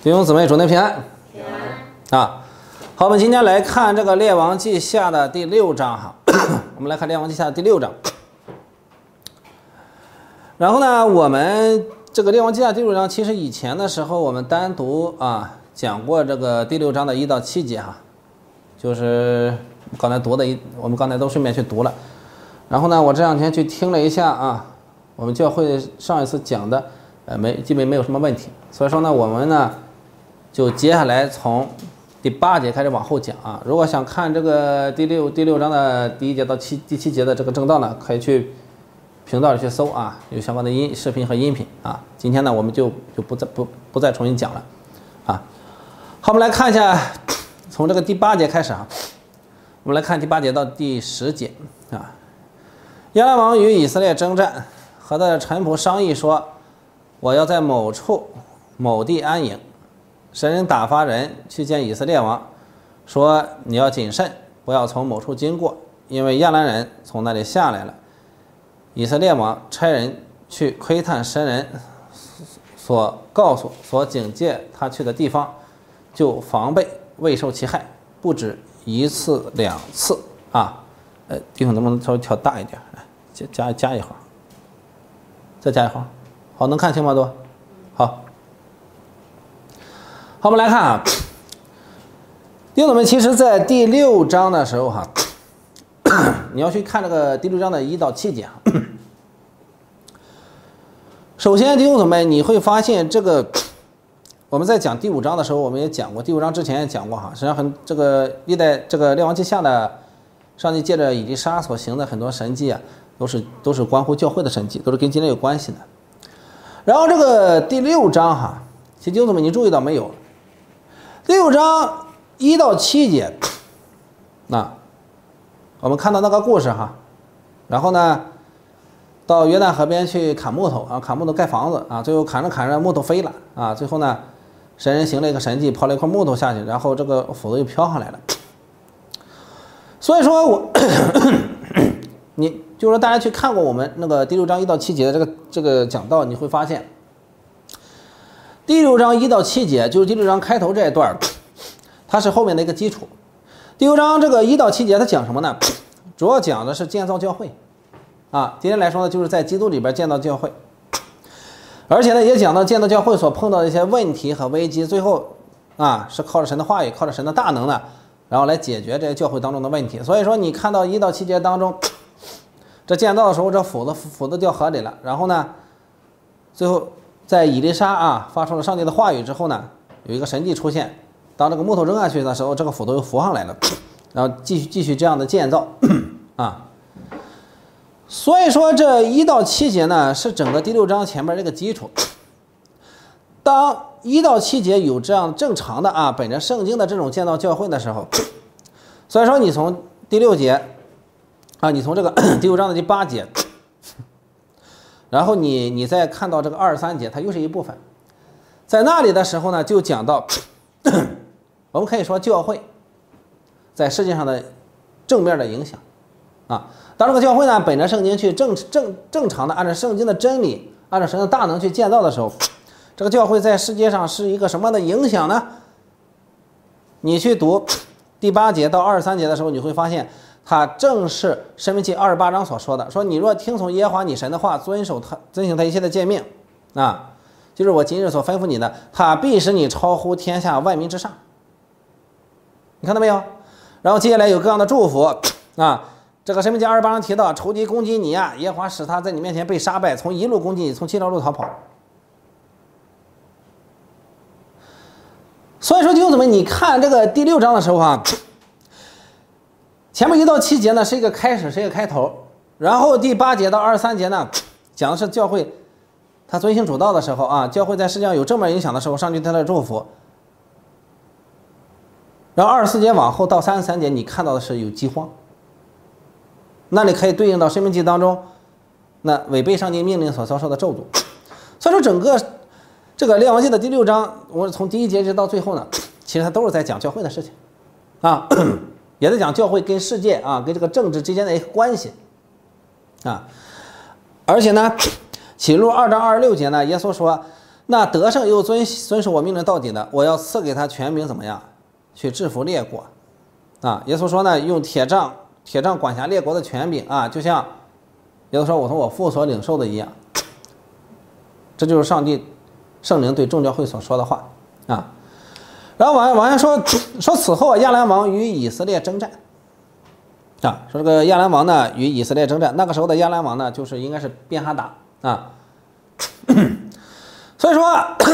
弟兄姊妹，主内平安。平安啊！好，我们今天来看这个《列王记下》的第6章哈。我们来看《列王记下》的第6章。然后呢，我们这个《列王记下》第6章，其实以前的时候我们单独讲过这个第6章的1到7节哈，就是刚才读的我们刚才都顺便去读了。然后呢，我这两天去听了一下我们教会上一次讲的，基本没有什么问题。所以说呢，我们呢就接下来从第8节开始往后讲啊。如果想看这个第六章的第1节到第7节的这个正道呢，可以去频道里去搜啊，有相关的视频和音频啊。今天呢，我们就不再重新讲了啊。好，我们来看一下，从这个第8节开始啊，我们来看第8节到第10节啊。亚兰王与以色列征战，和他的臣仆商议说，我要在某处某地安营。神人打发人去见以色列王，说你要谨慎，不要从某处经过，因为亚兰人从那里下来了。以色列王差人去窥探神人所告诉、所警戒他去的地方，就防备未受其害，不止1次2次啊。弟兄能不能稍微调大一点？加一会儿，再加一会儿，好，能看清吗？都好。好，我们来看啊，弟兄们，其实在第6章的时候你要去看这个第6章的1到7节首先，弟兄们，你会发现这个我们在讲第5章的时候，我们也讲过，第5章之前也讲过实际上这个历代这个列王记下的上帝借着以利沙所行的很多神迹都是关乎教会的神迹，都是跟今天有关系的。然后这个第6章其实弟兄们，你注意到没有？第6章1到7节，我们看到那个故事然后呢，到约旦河边去砍木头砍木头盖房子最后砍着木头飞了最后呢，神人行了一个神迹，抛了一块木头下去，然后这个斧子又飘上来了。所以说你就是说大家去看过我们那个第6章1到7节的这个讲道，你会发现第6章1到7节就是第6章开头这一段，它是后面的一个基础。第6章这个1到7节它讲什么呢？主要讲的是建造教会今天来说呢，就是在基督里边建造教会，而且呢也讲到建造教会所碰到的一些问题和危机，最后是靠着神的话语，靠着神的大能呢，然后来解决这些教会当中的问题。所以说你看到1到7节当中，这建造的时候这斧子掉河里了，然后呢最后在以利沙发出了上帝的话语之后呢，有一个神迹出现，当这个木头扔下去的时候，这个斧头又浮上来了，然后继续这样的建造所以说这1到7节呢是整个第6章前面这个基础。当1到7节有这样正常的本着圣经的这种建造教会的时候，所以说你从第6节你从这个第6章的第8节，然后你再看到这个23节，它又是一部分。在那里的时候呢，就讲到我们可以说教会在世界上的正面的影响当这个教会呢本着圣经去正常的按照圣经的真理，按照神的大能去建造的时候，这个教会在世界上是一个什么样的影响呢？你去读第8节到23节的时候，你会发现它正是申命记28章所说的，说你若听从耶和华你神的话，遵行他一切的诫命就是我今日所吩咐你的，他必使你超乎天下万民之上。你看到没有？然后接下来有各样的祝福这个申命记28章提到，仇敌攻击你耶和华使他在你面前被杀败，从一路攻击你，从7条路逃跑。所以说弟兄姊妹，你看这个第6章的时候前面1到7节呢是一个开始，是一个开头，然后第8节到23节呢讲的是教会他遵行主道的时候教会在世界上有正面影响的时候，上帝对他的祝福。然后24节往后到33节，你看到的是有饥荒，那里可以对应到申命记当中那违背上帝命令所遭受的咒诅。所以说整个这个列王记的第6章，我从第1节直到最后呢，其实它都是在讲教会的事情也在讲教会跟世界跟这个政治之间的一个关系而且呢启示录2章26节呢，耶稣说那得胜又遵守我命令到底的，我要赐给他权柄，怎么样？去制服列国啊！耶稣说呢，用铁杖管辖列国的权柄啊，就像耶稣说我从我父所领受的一样。这就是上帝圣灵对众教会所说的话啊。然后往下说此后亚兰王与以色列征战啊，说这个亚兰王呢与以色列征战，那个时候的亚兰王呢就是应该是便哈达啊。所以说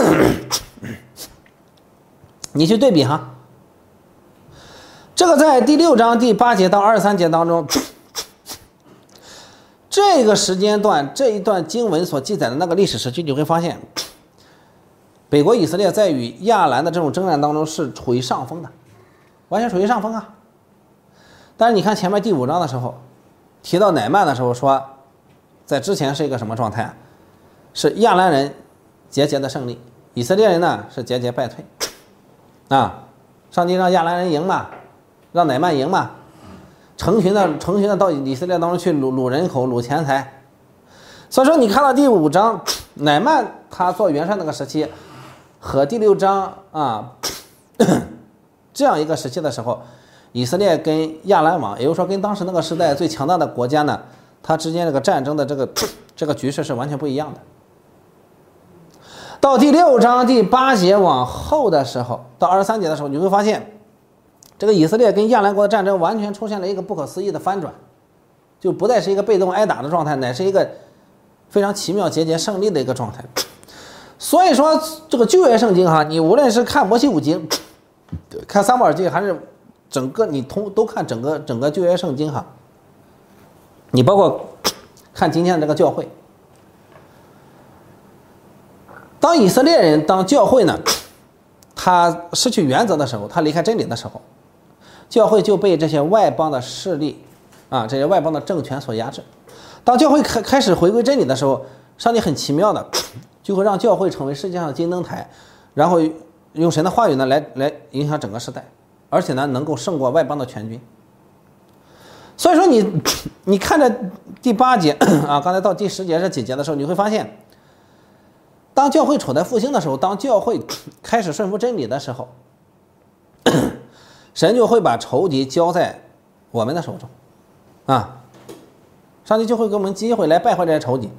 你去对比哈，这个在第6章第8节到23节当中，这个时间段这一段经文所记载的那个历史时期，你会发现北国以色列在与亚兰的这种征战当中是处于上风的，完全处于上风啊。但是你看前面第5章的时候提到乃曼的时候说，在之前是一个什么状态？是亚兰人节节的胜利，以色列人呢是节节败退啊。上帝让亚兰人赢嘛，让乃曼赢嘛，成群的到以色列当中去掳人口、掳钱财。所以说你看到第5章乃曼他做元帅那个时期和第6章啊这样一个时期的时候，以色列跟亚兰王，也就是说跟当时那个时代最强大的国家呢，它之间这个战争的这个局势是完全不一样的。到第6章第8节往后的时候，到23节的时候，你会发现这个以色列跟亚兰国的战争完全出现了一个不可思议的翻转，就不再是一个被动挨打的状态，乃是一个非常奇妙节节胜利的一个状态。所以说这个旧约圣经哈，你无论是看摩西五经，看撒母耳记，还是整个你都看整个旧约圣经哈，你包括看今天的这个教会，当以色列人当教会呢他失去原则的时候，他离开真理的时候，教会就被这些外邦的势力啊，这些外邦的政权所压制。当教会开始回归真理的时候，上帝很奇妙的就会让教会成为世界上的金灯台，然后用神的话语呢来影响整个时代，而且呢能够胜过外邦的全军。所以说你看着第8节啊，刚才到第10节这几节的时候，你会发现当教会处在复兴的时候，当教会开始顺服真理的时候，神就会把仇敌交在我们的手中啊，上帝就会给我们机会来败坏这些仇敌。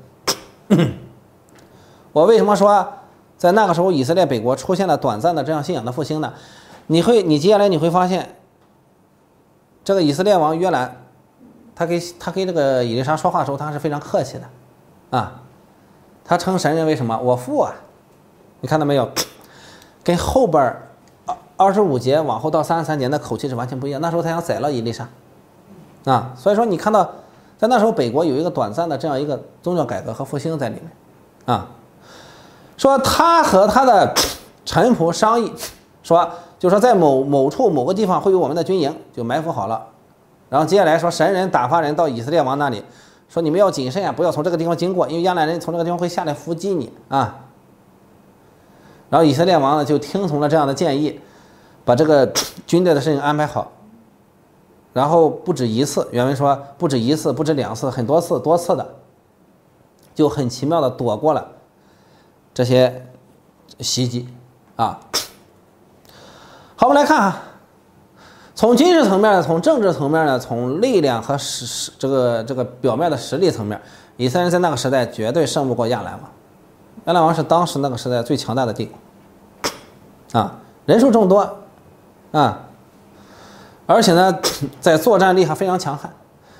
我为什么说在那个时候以色列北国出现了短暂的这样信仰的复兴呢？你接下来你会发现，这个以色列王约兰，他跟这个以利沙说话的时候，他是非常客气的啊，他称神人为什么？我父啊，你看到没有？跟后边25节往后到33节那口气是完全不一样。那时候他想宰了以利沙啊，所以说你看到在那时候北国有一个短暂的这样一个宗教改革和复兴在里面啊。说他和他的臣仆商议，就说在某处某个地方会有我们的军营，就埋伏好了。然后接下来说神人打发人到以色列王那里，说你们要谨慎啊，不要从这个地方经过，因为亚兰人从这个地方会下来伏击你啊。然后以色列王呢就听从了这样的建议，把这个军队的事情安排好。然后不止一次，原文说不止一次，不止2次，很多次，多次的，就很奇妙的躲过了这些袭击啊。好，我们来看啊，从军事层面呢，从政治层面呢，从力量和这个表面的实力层面，以色列人在那个时代绝对胜不过亚兰王。亚兰王是当时那个时代最强大的帝国啊，人数众多啊，而且呢在作战力还非常强悍。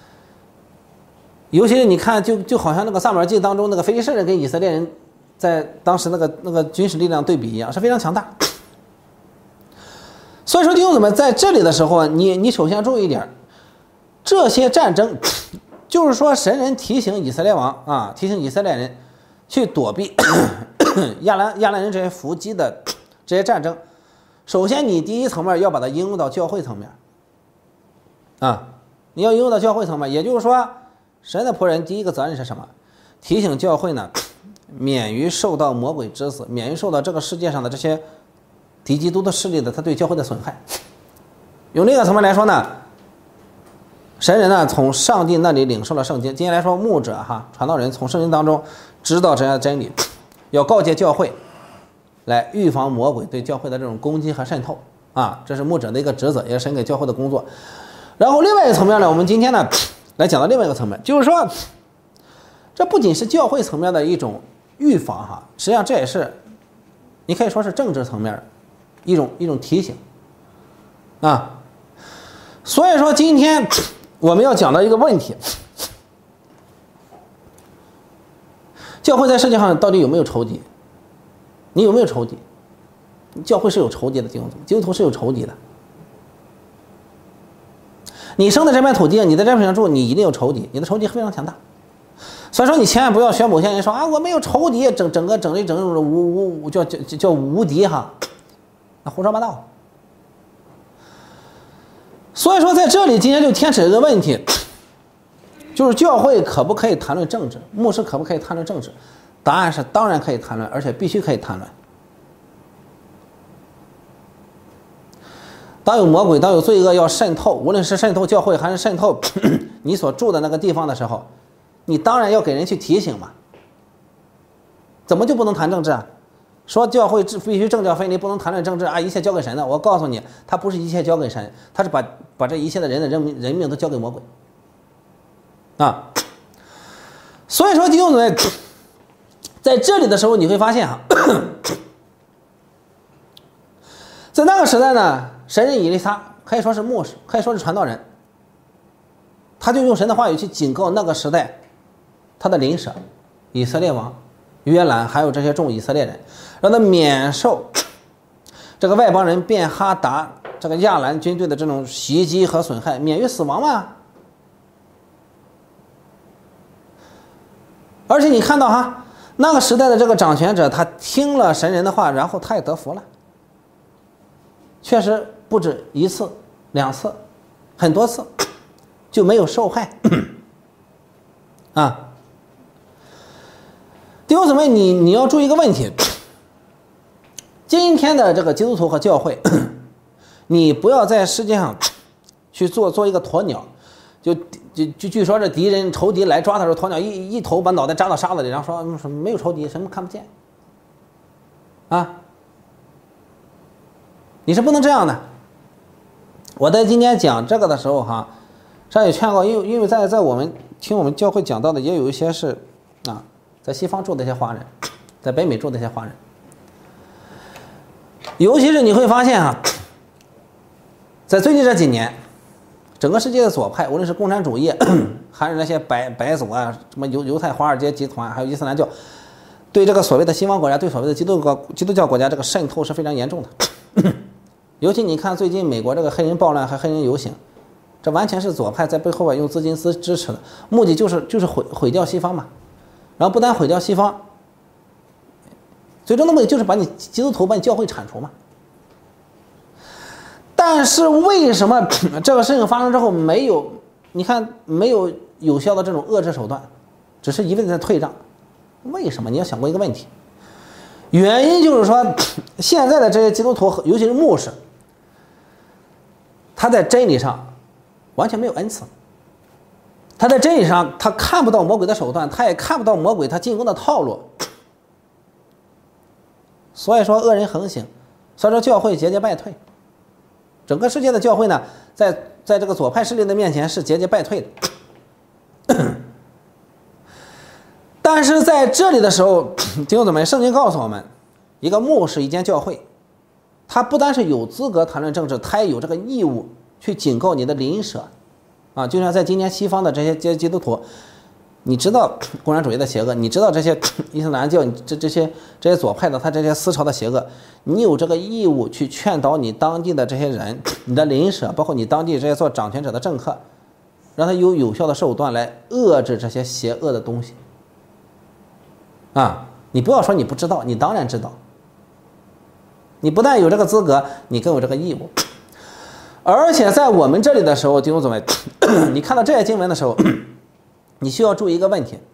尤其你看就好像那个撒母耳记当中那个非利士人跟以色列人在当时那个军事力量对比一样，是非常强大。所以说弟兄姊妹在这里的时候，你首先注意一点，这些战争就是说神人提醒以色列王啊，提醒以色列人去躲避亚兰人这些伏击的这些战争。首先你第一层面要把它应用到教会层面啊，你要应用到教会层面，也就是说神的仆人第一个责任是什么？提醒教会呢免于受到魔鬼之死，免于受到这个世界上的这些敌基督的势力的他对教会的损害。用另一个层面来说呢，神人呢从上帝那里领受了圣经，今天来说牧者传道人从圣经当中知道这样的真理，要告诫教会来预防魔鬼对教会的这种攻击和渗透啊，这是牧者的一个职责，也是神给教会的工作。然后另外一个层面呢，我们今天呢来讲到另外一个层面，就是说，这不仅是教会层面的一种预防哈，实际上这也是你可以说是政治层面一种提醒啊。所以说今天我们要讲的一个问题，教会在世界上到底有没有仇敌？你有没有仇敌？教会是有仇敌的，基督徒是有仇敌的。你生在这片土地，你在这片上住，你一定有仇敌，你的仇敌非常强大。所以说你千万不要学某些人说啊，我没有仇敌，整叫无敌哈，那胡说八道。所以说在这里今天就牵扯一个问题，就是教会可不可以谈论政治？牧师可不可以谈论政治？答案是当然可以谈论，而且必须可以谈论。当有魔鬼，当有罪恶要渗透，无论是渗透教会还是渗透你所住的那个地方的时候，你当然要给人去提醒嘛。怎么就不能谈政治啊？说教会必须政教分离，不能谈论政治啊，一切交给神的。我告诉你，他不是一切交给神，他是把这一切的人的人命都交给魔鬼啊。所以说弟兄姊妹，在这里的时候你会发现哈，在那个时代呢，神人以利沙可以说是牧师，可以说是传道人，他就用神的话语去警告那个时代他的邻舍以色列王约兰，还有这些众以色列人，让他免受这个外邦人便哈达这个亚兰军队的这种袭击和损害，免于死亡嘛。而且你看到哈，那个时代的这个掌权者，他听了神人的话，然后他也得福了，确实不止一次两次，很多次就没有受害啊。弟兄姊妹，你要注意一个问题，今天的这个基督徒和教会，你不要在世界上去做一个鸵鸟，据说这敌人仇敌来抓的时候，鸵鸟一头把脑袋扎到沙子里，然后说没有仇敌，什么看不见啊，你是不能这样的。我在今天讲这个的时候哈，上也劝告，因为在我们听我们教会讲到的也有一些是啊，在西方住的一些华人，在北美住的一些华人，尤其是你会发现啊，在最近这几年，整个世界的左派，无论是共产主义还是那些白左啊，什么犹太华尔街集团，还有伊斯兰教，对这个所谓的西方国家，对所谓的基督教国家这个渗透是非常严重的。尤其你看最近美国这个黑人暴乱和黑人游行，这完全是左派在背后用资金支持的，目的就是毁掉西方嘛。然后不但毁掉西方，最终的目的就是把你基督徒把你教会铲除嘛。但是为什么这个事情发生之后没有有效的这种遏制手段，只是一味的在退让？为什么？你要想过一个问题，原因就是说现在的这些基督徒，尤其是牧师，他在真理上完全没有恩赐，他在真理上他看不到魔鬼的手段，他也看不到魔鬼他进攻的套路，所以说恶人横行，所以说教会节节败退。整个世界的教会呢，在这个左派势力的面前是节节败退的。但是在这里的时候，弟兄姊妹，圣经告诉我们，一个牧师一间教会，他不单是有资格谈论政治，他也有这个义务去警告你的邻舍啊。就像在今天西方的这些基督徒，你知道共产主义的邪恶，你知道这些伊斯兰教这些左派的他这些思潮的邪恶，你有这个义务去劝导你当地的这些人，你的邻舍，包括你当地这些做掌权者的政客，让他有效的手段来遏制这些邪恶的东西啊。你不要说你不知道，你当然知道，你不但有这个资格，你更有这个义务。而且在我们这里的时候，弟兄姊妹，你看到这些经文的时候，你需要注意一个问题，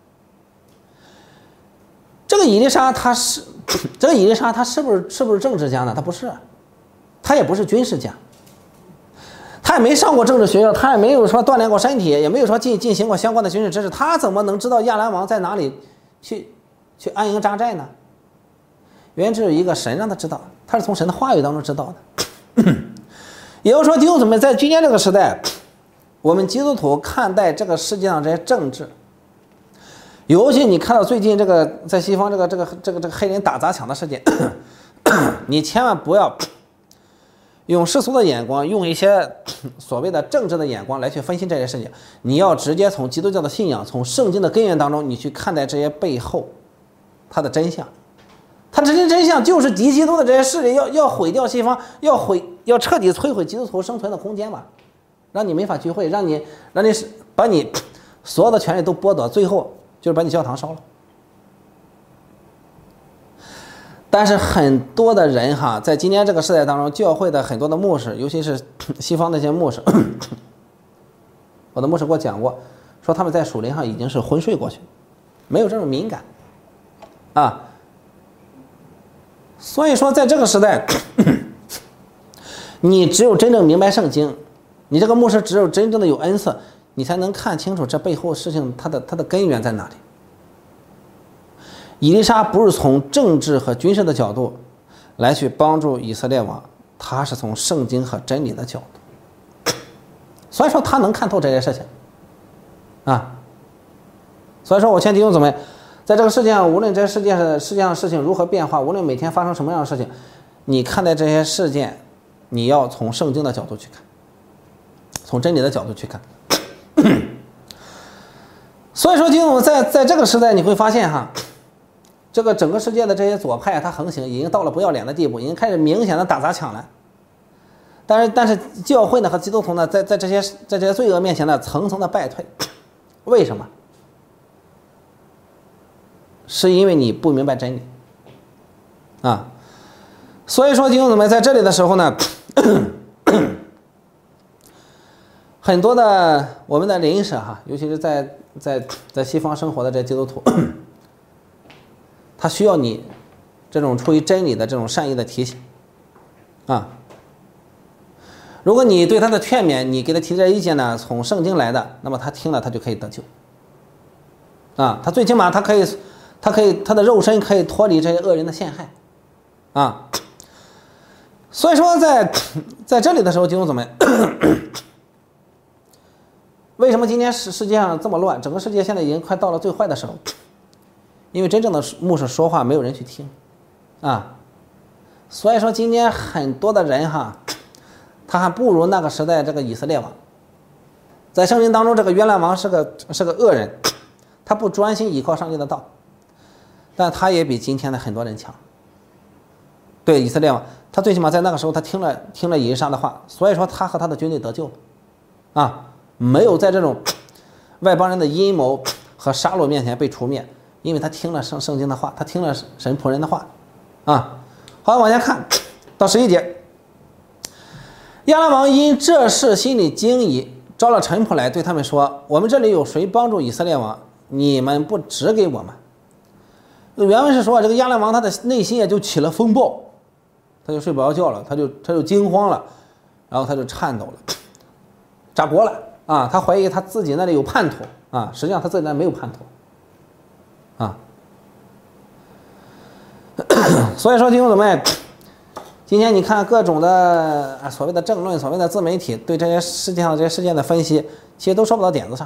这个以利沙他是不是政治家呢？他不是，他也不是军事家，他也没上过政治学校，他也没有说锻炼过身体，也没有说进行过相关的军事知识，他怎么能知道亚兰王在哪里去安营扎寨呢？ 原因只有一个，神让他知道，他是从神的话语当中知道的。也就是说，弟兄姊妹，在今天这个时代，我们基督徒看待这个世界上这些政治，尤其你看到最近这个在西方这个黑人打砸抢的事件，你千万不要用世俗的眼光，用一些所谓的政治的眼光来去分析这些事情。你要直接从基督教的信仰，从圣经的根源当中，你去看待这些背后它的真相。它这些真相就是敌基督的这些势力要毁掉西方，要彻底摧毁基督徒生存的空间嘛，让你没法聚会，让你把你所有的权利都剥夺，最后就是把你教堂烧了。但是很多的人哈，在今天这个时代当中，教会的很多的牧师，尤其是西方那些牧师，我的牧师给我讲过，说他们在属灵上已经是昏睡过去，没有这种敏感啊。所以说，在这个时代，你只有真正明白圣经，你这个牧师只有真正的有恩赐，你才能看清楚这背后事情它的根源在哪里。以利沙不是从政治和军事的角度来去帮助以色列王，他是从圣经和真理的角度，所以说他能看透这些事情啊。所以说我劝弟兄姊妹，在这个世界上，无论这世界上事情如何变化，无论每天发生什么样的事情，你看待这些事件，你要从圣经的角度去看，从真理的角度去看。所以说弟兄们，在这个时代你会发现哈，这个整个世界的这些左派它横行已经到了不要脸的地步，已经开始明显的打砸抢了。但是教会呢和基督徒呢，在这些罪恶面前呢，层层的败退。为什么？是因为你不明白真理啊。所以说弟兄姊妹，在这里的时候呢，很多的我们的邻舍哈，尤其是在西方生活的这些基督徒，他需要你这种出于真理的这种善意的提醒啊。如果你对他的劝勉，你给他提这意见呢，从圣经来的，那么他听了他就可以得救啊。他最起码他的肉身可以脱离这些恶人的陷害啊。所以说在这里的时候，弟兄姊妹，为什么今天世界上这么乱，整个世界现在已经快到了最坏的时候？因为真正的牧师说话没有人去听啊。所以说今天很多的人哈，他还不如那个时代这个以色列王。在圣经当中，这个约兰王是个恶人，他不专心依靠上帝的道，但他也比今天的很多人强。对，以色列王，他最起码在那个时候他听了以利沙的话，所以说他和他的军队得救了啊，没有在这种外邦人的阴谋和杀戮面前被除灭，因为他听了圣经的话，他听了神仆人的话啊。好，往下看到11节，亚兰王因这事心里惊疑，招了臣仆来，对他们说：我们这里有谁帮助以色列王？你们不指给我们。原文是说，这个亚兰王他的内心也就起了风暴，他就睡不着觉了，他就惊慌了，然后他就颤抖了，炸锅了啊！他怀疑他自己那里有叛徒啊，实际上他自己那里没有叛徒啊。所以说弟兄姊妹，今天你看各种的所谓的政论，所谓的自媒体对这些世界上这些事件的分析，其实都说不到点子上。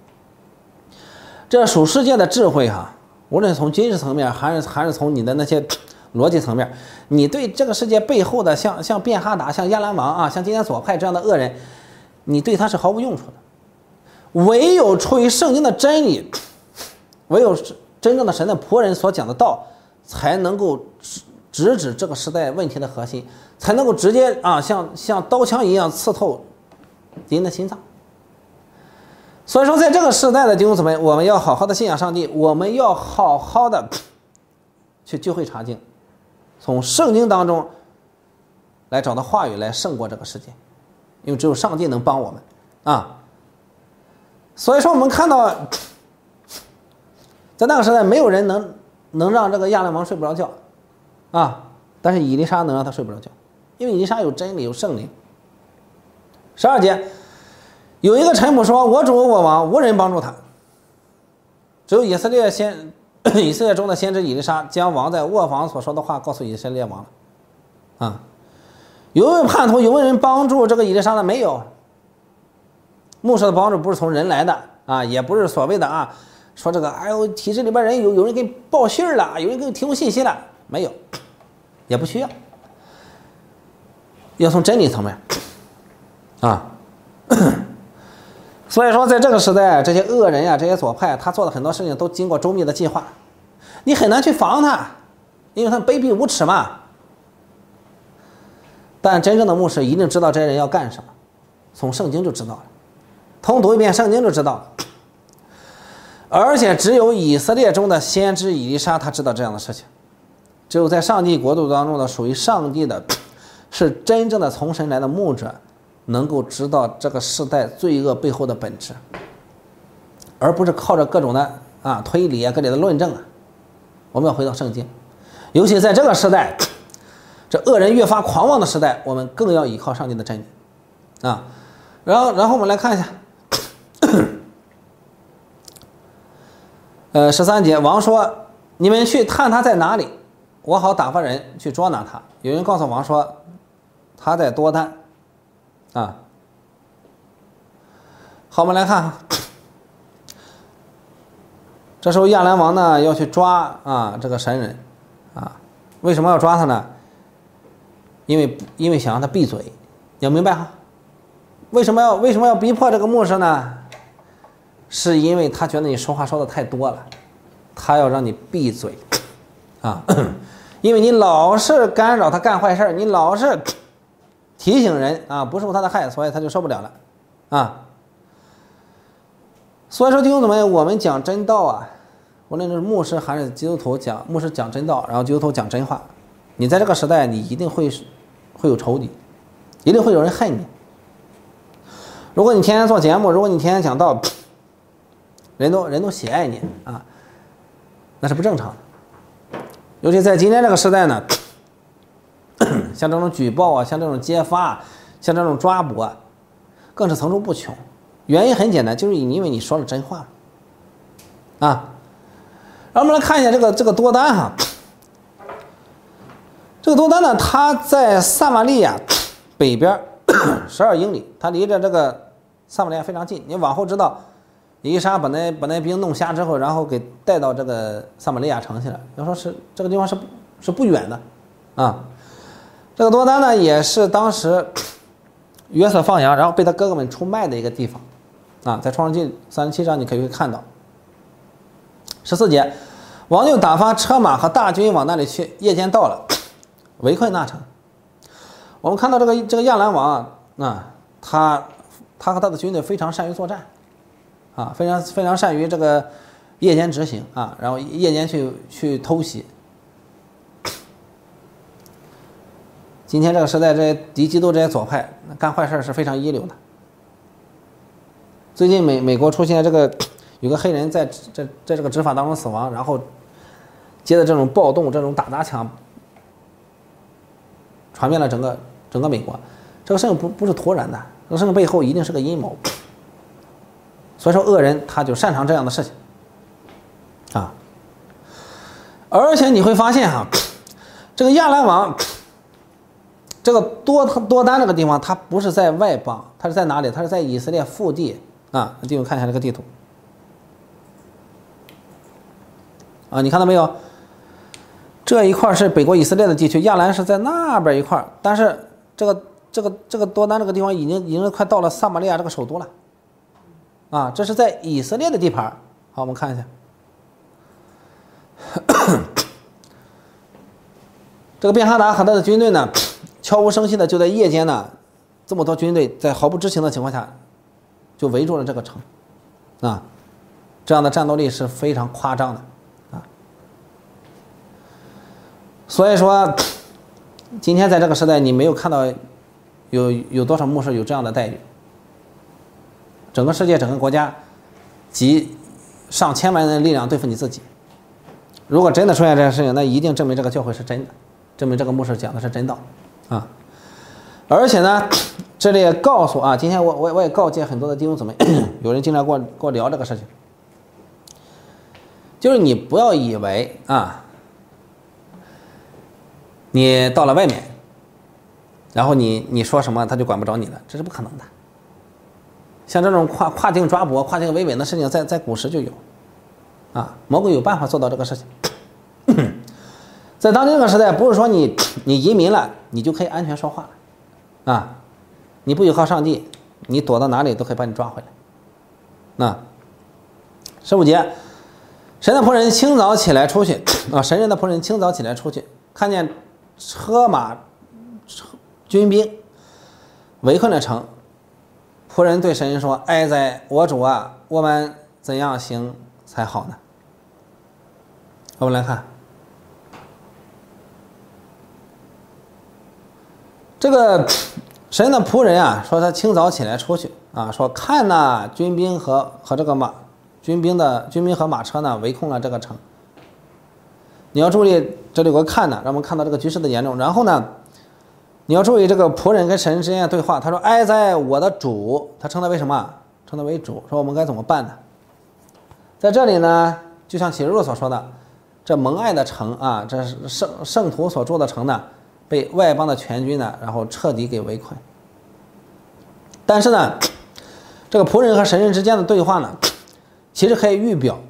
这属世界的智慧哈，无论从军事层面还是从你的那些逻辑层面，你对这个世界背后的像便哈达、像亚兰王啊、像今天左派这样的恶人，你对他是毫无用处的。唯有出于圣经的真理，唯有真正的神的仆人所讲的道，才能够直指这个时代问题的核心，才能够直接啊像刀枪一样刺透敌人的心脏。所以说在这个时代的弟兄姊妹，我们要好好的信仰上帝，我们要好好的去聚会查经，从圣经当中来找到话语来胜过这个世界，因为只有上帝能帮我们啊。所以说我们看到在那个时代没有人能让这个亚兰王睡不着觉啊，但是以利沙能让他睡不着觉，因为以利沙有真理有圣灵。12节，有一个臣仆说：我主我王无人帮助他，只有以色列以色列中的先知以利沙将王在卧房所说的话告诉以色列王了。啊，有没有叛徒？有没有人帮助这个以利沙呢？没有。牧师的帮助不是从人来的啊，也不是所谓的啊，说这个哎呦体制里边人有人给你报信了，有人给你提供信息了，没有，也不需要，要从真理层面啊。所以说，在这个时代，这些恶人呀，这些左派，他做的很多事情都经过周密的计划，你很难去防他，因为他卑鄙无耻嘛。但真正的牧师一定知道这些人要干什么，从圣经就知道了，通读一遍圣经就知道了。而且只有以色列中的先知以利沙他知道这样的事情，只有在上帝国度当中的属于上帝的，是真正的从神来的牧者，能够知道这个世代罪恶背后的本质，而不是靠着各种的推理啊、各类的论证啊。我们要回到圣经，尤其在这个时代，这恶人越发狂妄的时代，我们更要依靠上帝的真理啊。然后我们来看一下13节，王说：“你们去探他在哪里，我好打发人去捉拿他。”有人告诉王说：“他在多丹。”啊，好，我们来看，这时候亚兰王呢要去抓这个神人啊，为什么要抓他呢？因为想让他闭嘴，你要明白哈。为什么要逼迫这个牧师呢？是因为他觉得你说话说的太多了，他要让你闭嘴啊，因为你老是干扰他干坏事，你老是提醒人啊，不受他的害，所以他就受不了了啊。所以说弟兄姊妹，我们讲真道啊，无论是牧师还是基督徒讲，牧师讲真道，然后基督徒讲真话，你在这个时代你一定会有仇敌，一定会有人恨你。如果你天天做节目，如果你天天讲道，人都喜爱你啊，那是不正常的。尤其在今天这个时代呢，像这种举报啊，像这种揭发，像这种抓捕啊，更是层出不穷。原因很简单，就是因为你说了真话啊。让我们来看一下这个多丹哈，这个多丹呢，它在撒玛利亚北边12英里，它离着这个撒玛利亚非常近。你往后知道，以利沙把那兵弄瞎之后，然后给带到这个撒玛利亚城去了。要说是这个地方是不远的啊。这个多丹呢，也是当时约瑟放羊，然后被他哥哥们出卖的一个地方啊。在创世纪37章你可以看到。14节，王就打发车马和大军往那里去，夜间到了，围困那城。我们看到这个亚兰王他和他的军队非常善于作战啊，非常善于这个夜间执行啊，然后夜间去偷袭。今天这个时代，这些敌基督这些左派干坏事是非常一流的。最近美国出现有个黑人在这个执法当中死亡，然后接着这种暴动、这种打砸抢，传遍了整个美国。这个事情不是突然的，这个事情背后一定是个阴谋。所以说恶人他就擅长这样的事情啊。而且你会发现哈，这个亚兰王，这个多丹这个地方，它不是在外邦，它是在哪里？它是在以色列腹地啊。弟兄看一下这个地图啊，你看到没有？这一块是北国以色列的地区，亚兰是在那边一块，但是这个多丹这个地方已经快到了撒玛利亚这个首都了啊，这是在以色列的地盘。好，我们看一下。这个便哈达和他的军队呢，悄无声息的就在夜间呢，这么多军队在毫不知情的情况下，就围住了这个城，啊，这样的战斗力是非常夸张的啊。所以说，今天在这个时代，你没有看到有多少牧师有这样的待遇。整个世界、整个国家集上千万人的力量对付你自己。如果真的出现这件事情，那一定证明这个教会是真的，证明这个牧师讲的是真道啊。而且呢，这里也告诉啊，今天我也告诫很多的弟兄姊妹，有人经常跟我聊这个事情， 就是你不要以为啊，你到了外面，然后你说什么他就管不着你了，这是不可能的。像这种跨境抓捕、跨境维稳的事情，在古时就有，啊，魔鬼有办法做到这个事情。在当今这个时代，不是说你移民了，你就可以安全说话了，啊，你不依靠上帝，你躲到哪里都可以把你抓回来。那15节，神的仆人清早起来出去啊，神人的仆人清早起来出去，看见车马军兵围困了城，仆人对神人说：“哀哉，我主啊，我们怎样行才好呢？”我们来看这个神的仆人啊，说他清早起来出去啊，说看呐，军兵和这个军兵和马车呢围攻了这个城。你要注意，这里有个看呢，让我们看到这个局势的严重。然后呢，你要注意这个仆人跟神之间的对话。他说：“哀哉，我的主。”他称他为什么？称他为主。说我们该怎么办呢？在这里呢，就像启示录所说的，这蒙爱的城啊，这是圣徒所住的城呢，被外邦的全军呢，然后彻底给围困。但是呢，这个仆人和神人之间的对话呢，其实可以预表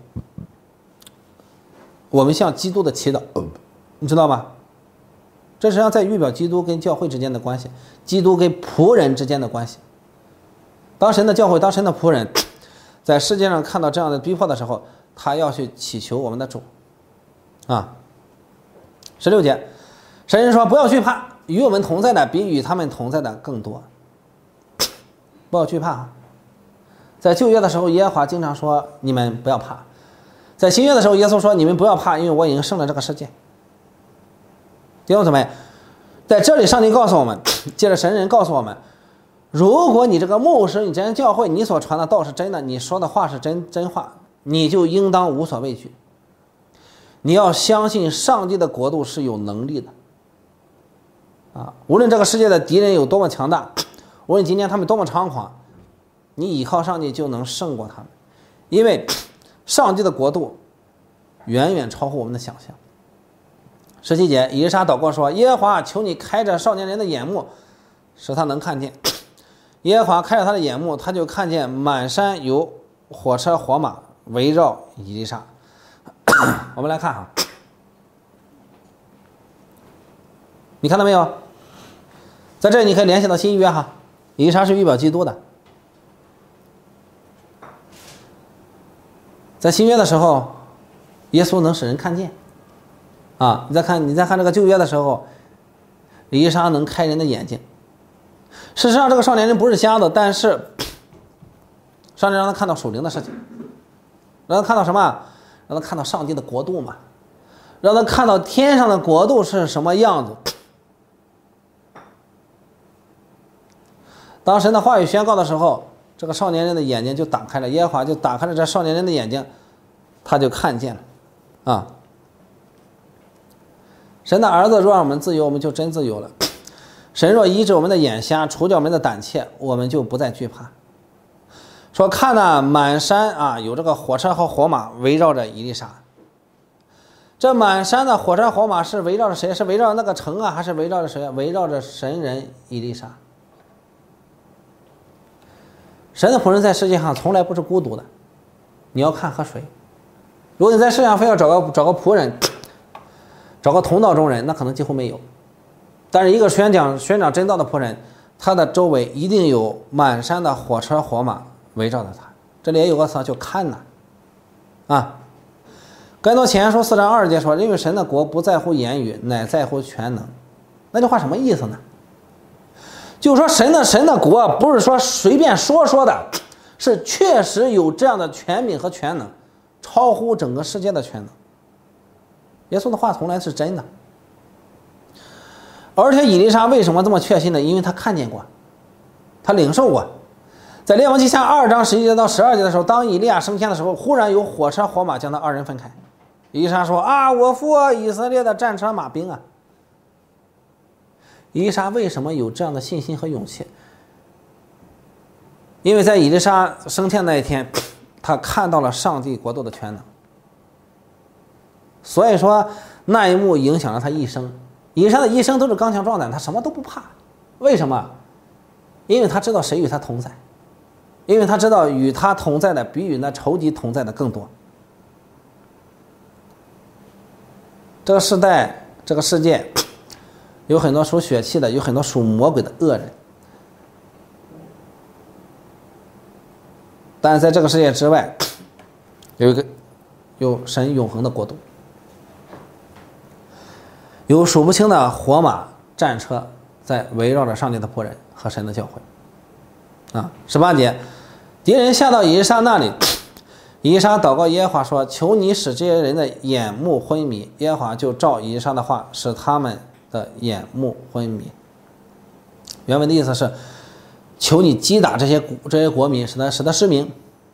我们向基督的祈祷，你知道吗？这实际上在预表基督跟教会之间的关系，基督跟仆人之间的关系。当神的教会，当神的仆人在世界上看到这样的逼迫的时候，他要去祈求我们的主啊。16节，神人说：“不要惧怕，与我们同在的比与他们同在的更多。”不要惧怕。在旧约的时候，耶和华经常说你们不要怕。在新约的时候，耶稣说你们不要怕，因为我已经胜了这个世界。弟兄姊妹，在这里上帝告诉我们，借着神人告诉我们，如果你这个牧师，你这间教会，你所传的道是真的，你说的话是真话，你就应当无所畏惧。你要相信上帝的国度是有能力的啊！无论这个世界的敌人有多么强大，无论今天他们多么猖狂，你倚靠上帝就能胜过他们，因为上帝的国度远远超乎我们的想象。17节，以利沙祷告说：“耶和华，求你开着少年人的眼目，使他能看见。”耶和华开着他的眼目，他就看见满山有火车火马围绕以利沙。我们来看哈，你看到没有？在这里你可以联系到新约哈，以利沙是预表基督的。在新约的时候，耶稣能使人看见啊！你再看这个旧约的时候，以利沙能开人的眼睛。事实上，这个少年人不是瞎的，但是上帝让他看到属灵的事情，让他看到什么？让他看到上帝的国度嘛，让他看到天上的国度是什么样子。当神的话语宣告的时候，这个少年人的眼睛就打开了，耶和华就打开了这少年人的眼睛，他就看见了啊！神的儿子若让我们自由，我们就真自由了。神若医治我们的眼瞎，除掉我们的胆怯，我们就不再惧怕。说看呐，满山啊有这个火车和火马围绕着以利沙。这满山的火车火马是围绕着谁？是围绕着那个城啊，还是围绕着谁？围绕着神人以利沙。神的仆人在世界上从来不是孤独的，你要看和谁。如果你在世界上非要找个仆人，找个同道中人，那可能几乎没有。但是一个宣讲真道的仆人，他的周围一定有满山的火车火马围绕着他。这里也有个词叫看呐啊。哥林多前书4章20节说，因为神的国不在乎言语，乃在乎全能。那句话什么意思呢？就是说神的国不是说随便说的，是确实有这样的权柄和全能，超乎整个世界的全能。耶稣的话从来是真的。而且以利沙为什么这么确信呢？因为他看见过，他领受过。在列王记下2章11节到12节的时候，当以利亚升天的时候，忽然有火车火马将他二人分开。以利沙说啊，我父以色列的战车马兵啊。以利沙为什么有这样的信心和勇气？因为在以利沙升天那一天，他看到了上帝国度的全能。 所以说那一幕影响了他一生。以上的一生都是刚强壮胆，他什么都不怕。为什么？因为他知道谁与他同在，因为他知道与他同在的比与那仇敌同在的更多。这个时代，这个世界，有很多属血气的，有很多属魔鬼的恶人。但是在这个世界之外，有神永恒的国度，有数不清的火马战车在围绕着上帝的仆人和神的教会。18节，敌人下到以利沙那里，以利沙祷告耶和华说：“求你使这些人的眼目昏迷。”耶和华就照以利沙的话，使他们的眼目昏迷。原文的意思是：求你击打这些国民，使他失明。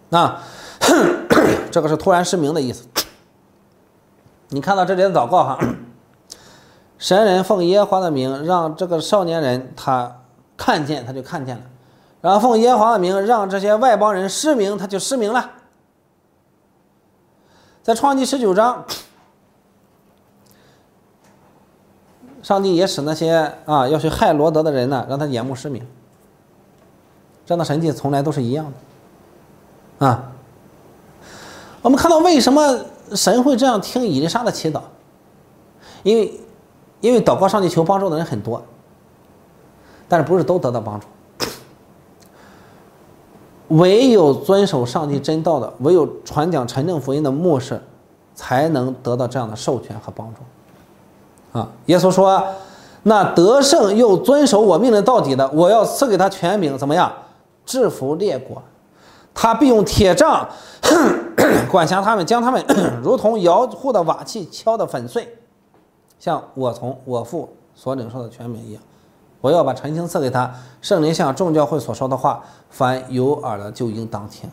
这个是突然失明的意思。你看到这里的祷告哈，神人奉耶和华的名，让这个少年人他看见，他就看见了；然后奉耶和华的名，让这些外邦人失明，他就失明了。在创纪19章，上帝也使那些要去害罗德的人呢，让他眼目失明。这样的神迹从来都是一样的。我们看到为什么神会这样听以利沙的祈祷？因为祷告上帝求帮助的人很多，但是不是都得到帮助。唯有遵守上帝真道的，唯有传讲纯正福音的牧师，才能得到这样的授权和帮助。耶稣说：“那得胜又遵守我命令到底的，我要赐给他权柄，怎么样？制服列国。他必用铁杖管辖他们，将他们如同摇户的瓦器敲得粉碎，像我从我父所领受的权柄一样。我要把晨星赐给他。圣灵像众教会所说的话，凡有耳的就应当听。”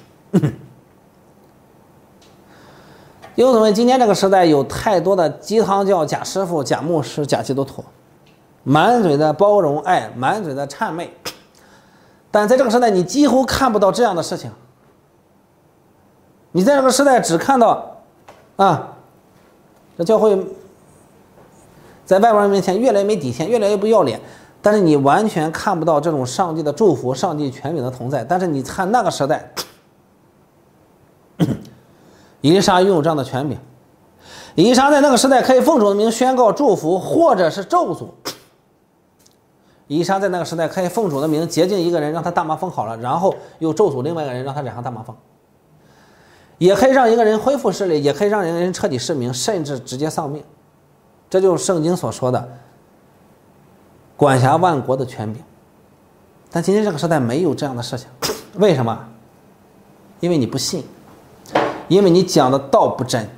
弟兄姊妹，今天这个时代有太多的鸡汤教、假师傅、假牧师、假基督徒，满嘴的包容爱，满嘴的谄媚。但在这个时代，你几乎看不到这样的事情。你在这个时代只看到这教会在外国人面前越来越没底线，越来越不要脸，但是你完全看不到这种上帝的祝福、上帝权柄的同在。但是你看那个时代，以利沙拥有这样的权柄。以利沙在那个时代可以奉主的名宣告祝福或者是咒诅。以利沙在那个时代可以奉主的名洁净一个人，让他大麻风好了，然后又咒诅另外一个人，让他染上大麻风。也可以让一个人恢复视力，也可以让一个人彻底失明，甚至直接丧命。这就是圣经所说的管辖万国的权柄。但今天这个时代没有这样的事情。为什么？因为你不信，因为你讲的道不真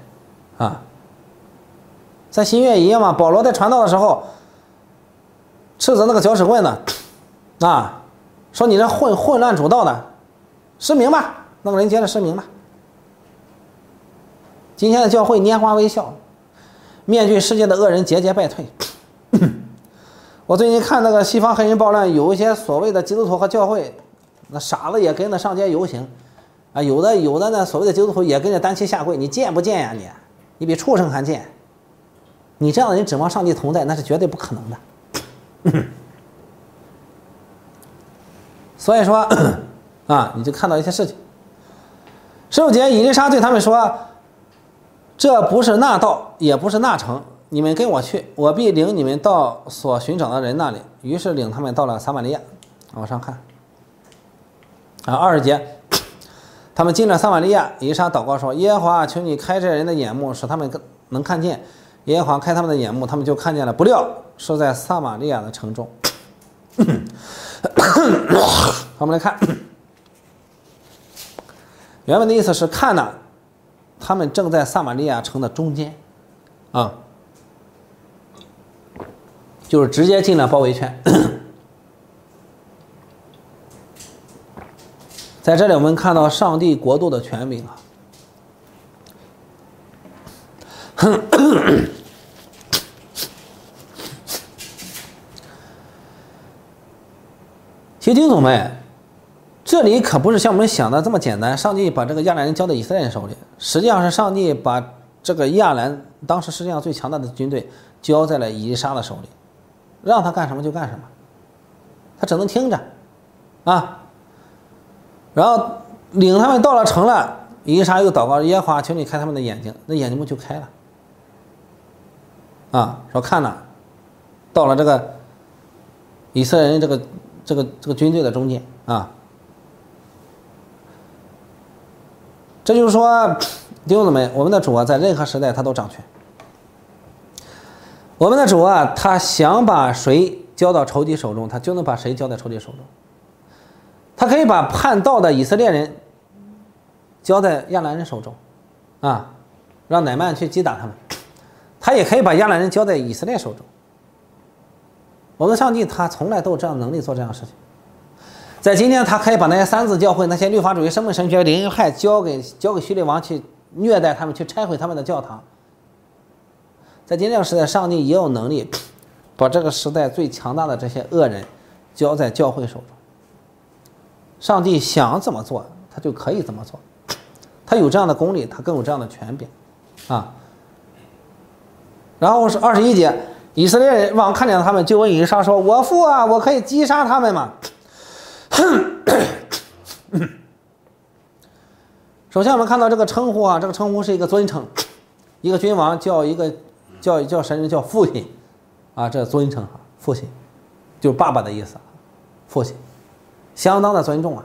在新约一样嘛，保罗在传道的时候斥责那个搅屎棍的说你这混乱主道的，失明吧，那个人接着失明吧。今天的教会拈花微笑，面对世界的恶人节节败退。我最近看那个西方黑人暴乱，有一些所谓的基督徒和教会，那傻子也跟着上街游行有的呢所谓的基督徒也跟着单膝下跪，你贱不贱呀你比畜生还贱。你这样的人指望上帝同在，那是绝对不可能的。所以说你就看到一些事情。15节，以利沙对他们说：“这不是那道，也不是那城，你们跟我去，我必领你们到所寻找的人那里。”于是领他们到了撒玛利亚。往上看20节，他们进了撒玛利亚，以利沙祷告说：“耶和华，求你开这人的眼目，使他们能看见。”耶和华开他们的眼目，他们就看见了，不料是在撒玛利亚的城中。我们来看原文的意思是：看呐，他们正在撒玛利亚城的中间就是直接进了包围圈。在这里我们看到上帝国度的权柄其实弟兄们，这里可不是像我们想的这么简单，上帝把这个亚兰人交到以色列人手里，实际上是上帝把这个亚兰当时世界上最强大的军队交在了以利沙的手里，让他干什么就干什么，他只能听着啊。然后领他们到了城了，以利沙又祷告耶和华，求你开他们的眼睛，那眼睛不就开了啊？说看呐，到了这个以色列人这个军队的中间啊。这就是说，弟兄姊妹，我们的主啊，在任何时代他都掌权。我们的主啊，他想把谁交到仇敌手中，他就能把谁交在仇敌手中。他可以把叛道的以色列人交在亚兰人手中，啊，让乃曼去击打他们。他也可以把亚兰人交在以色列手中。我们的上帝他从来都有这样的能力做这样的事情。在今天，他可以把那些三自教会、那些律法主义、生命神学、灵恩派交给希律王去虐待他们，去拆毁他们的教堂。在今天这个时代，上帝也有能力把这个时代最强大的这些恶人交在教会手中。上帝想怎么做，他就可以怎么做，他有这样的功力，他更有这样的权柄啊。然后是21节，以色列王看见他们，就问以利沙说：“我父啊，我可以击杀他们吗？”首先我们看到这个称呼啊，这个称呼是一个尊称，一个君王叫神人叫父亲啊，这尊称啊，父亲就是爸爸的意思，父亲相当的尊重啊。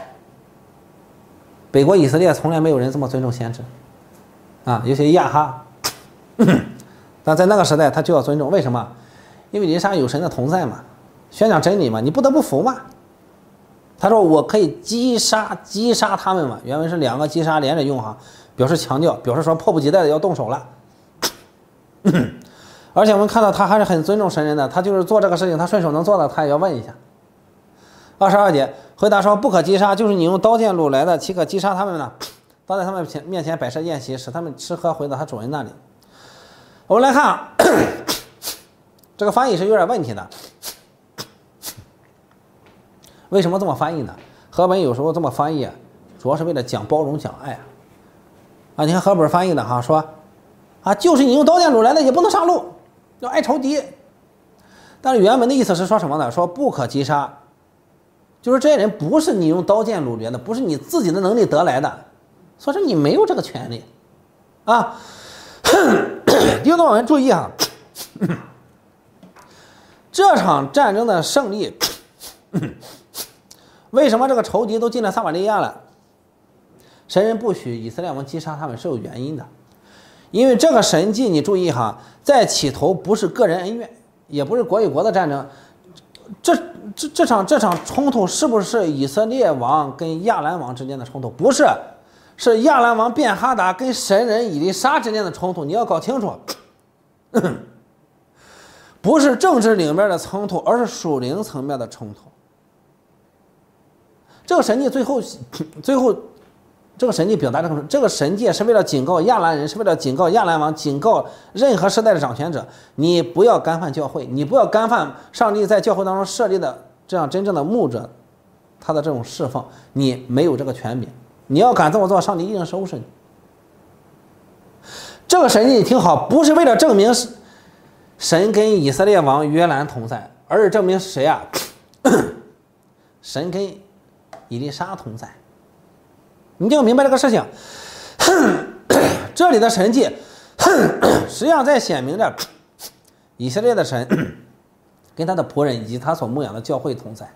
北国以色列从来没有人这么尊重先知啊，尤其亚哈。但在那个时代他就要尊重，为什么？因为以利沙有神的同在嘛，宣讲真理嘛，你不得不服嘛。他说我可以击杀他们嘛，原文是两个击杀连着用哈，表示强调，表示说迫不及待的要动手了。而且我们看到他还是很尊重神人的，他就是做这个事情他顺手能做的，他也要问一下。22节回答说：“不可击杀，就是你用刀剑掳来的，岂可击杀他们呢？当在他们面前摆设宴席，使他们吃喝，回到他主人那里。”我们来看啊，这个翻译是有点问题的。为什么这么翻译呢？和本有时候这么翻译，主要是为了讲包容、讲爱啊。你看和本翻译的哈，说啊，就是你用刀剑掳来的，也不能上路，要爱仇敌。但是原文的意思是说什么呢？说不可击杀，就是这些人不是你用刀剑掳掠的，不是你自己的能力得来的，所以说你没有这个权利啊。弟兄们注意哈，这场战争的胜利。为什么这个仇敌都进了撒玛利亚了？神人不许以色列王击杀他们是有原因的，因为这个神迹你注意哈，在起头不是个人恩怨，也不是国与国的战争，这场冲突是不是以色列王跟亚兰王之间的冲突？不是，是亚兰王便哈达跟神人以利沙之间的冲突，你要搞清楚。不是政治里面的冲突，而是属灵层面的冲突。这个神迹最后，这个神迹表达这个神迹是为了警告亚兰人，是为了警告亚兰王，警告任何时代的掌权者，你不要干犯教会，你不要干犯上帝在教会当中设立的这样真正的牧者，他的这种侍奉，你没有这个权柄，你要敢这么做，上帝一定收拾你。这个神迹你听好，不是为了证明神跟以色列王约兰同在，而是证明谁啊？神跟以利沙同在，你就明白这个事情。这里的神迹实际上在显明着以色列的神跟他的仆人以及他所牧养的教会同在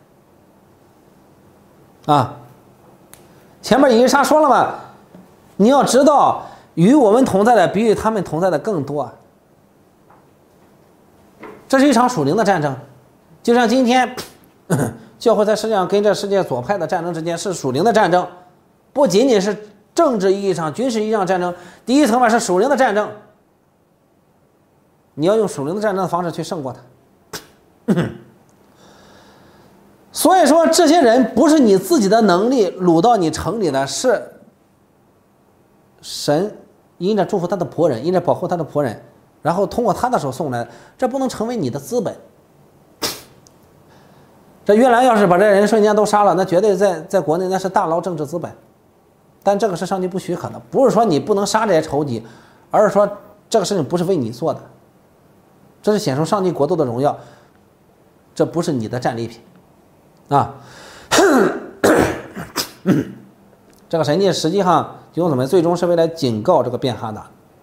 啊。前面以利沙说了嘛，你要知道与我们同在的比与他们同在的更多。这是一场属灵的战争，就像今天教会在世界上跟这世界左派的战争之间是属灵的战争，不仅仅是政治意义上、军事意义上战争，第一层面是属灵的战争，你要用属灵的战争的方式去胜过它。所以说这些人不是你自己的能力掳到你城里的，是神因着祝福他的仆人，因着保护他的仆人，然后通过他的手送来，这不能成为你的资本。这约兰要是把这人瞬间都杀了，那绝对在国内那是大捞政治资本。但这个是上帝不许可的，不是说你不能杀这些仇敌， 而是说这个事情不是为你做的，这是显出上帝国度的荣耀，这不是你的战利品啊。这个神迹实际上弟兄姊妹最终是为了警告这个便哈达。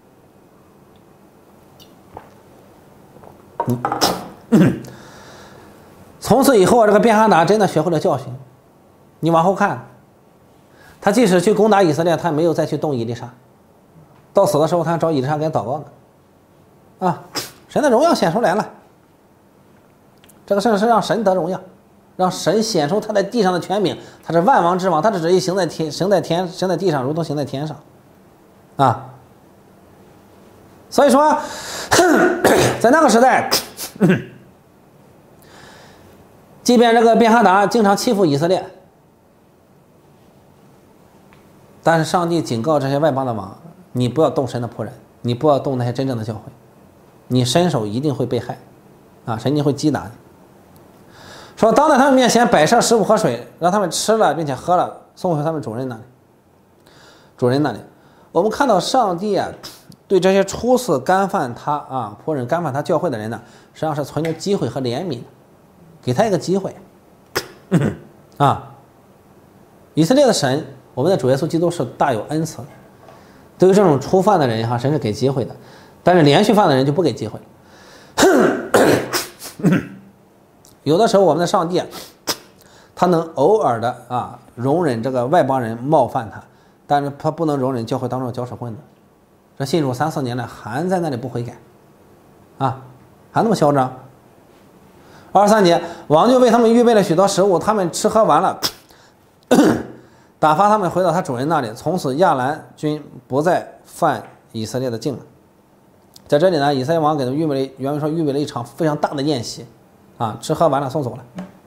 从此以后，这个便哈达真的学会了教训。你往后看，他即使去攻打以色列，他没有再去动以利沙，到死的时候他还找以利沙给他祷告呢。啊，神的荣耀显出来了。这个事是让神得荣耀，让神显出他在地上的权柄，他是万王之王，他的旨意行在地上，如同行在天上。啊，所以说，在那个时代，即便这个便哈达经常欺负以色列，但是上帝警告这些外邦的王，你不要动神的仆人，你不要动那些真正的教会，你伸手一定会被害，啊，神一定会击打你。说当在他们面前摆设食物和水，让他们吃了并且喝了，送回他们主人那里。我们看到上帝啊，对这些初次干犯他啊仆人干犯他教会的人呢，实际上是存留机会和怜悯，给他一个机会啊。以色列的神，我们的主耶稣基督是大有恩慈的，对于这种初犯的人哈，神是给机会的，但是连续犯的人就不给机会。有的时候我们的上帝啊，他能偶尔的啊容忍这个外邦人冒犯他，但是他不能容忍教会当中搅屎棍子，这信主3、4年了还在那里不悔改啊，还那么嚣张。23节，王就为他们预备了许多食物，他们吃喝完了，打发他们回到他主人那里。从此亚兰军不再犯以色列的境了。在这里呢，以色列王给他们原文说预备了一场非常大的宴席啊，吃喝完了送走了。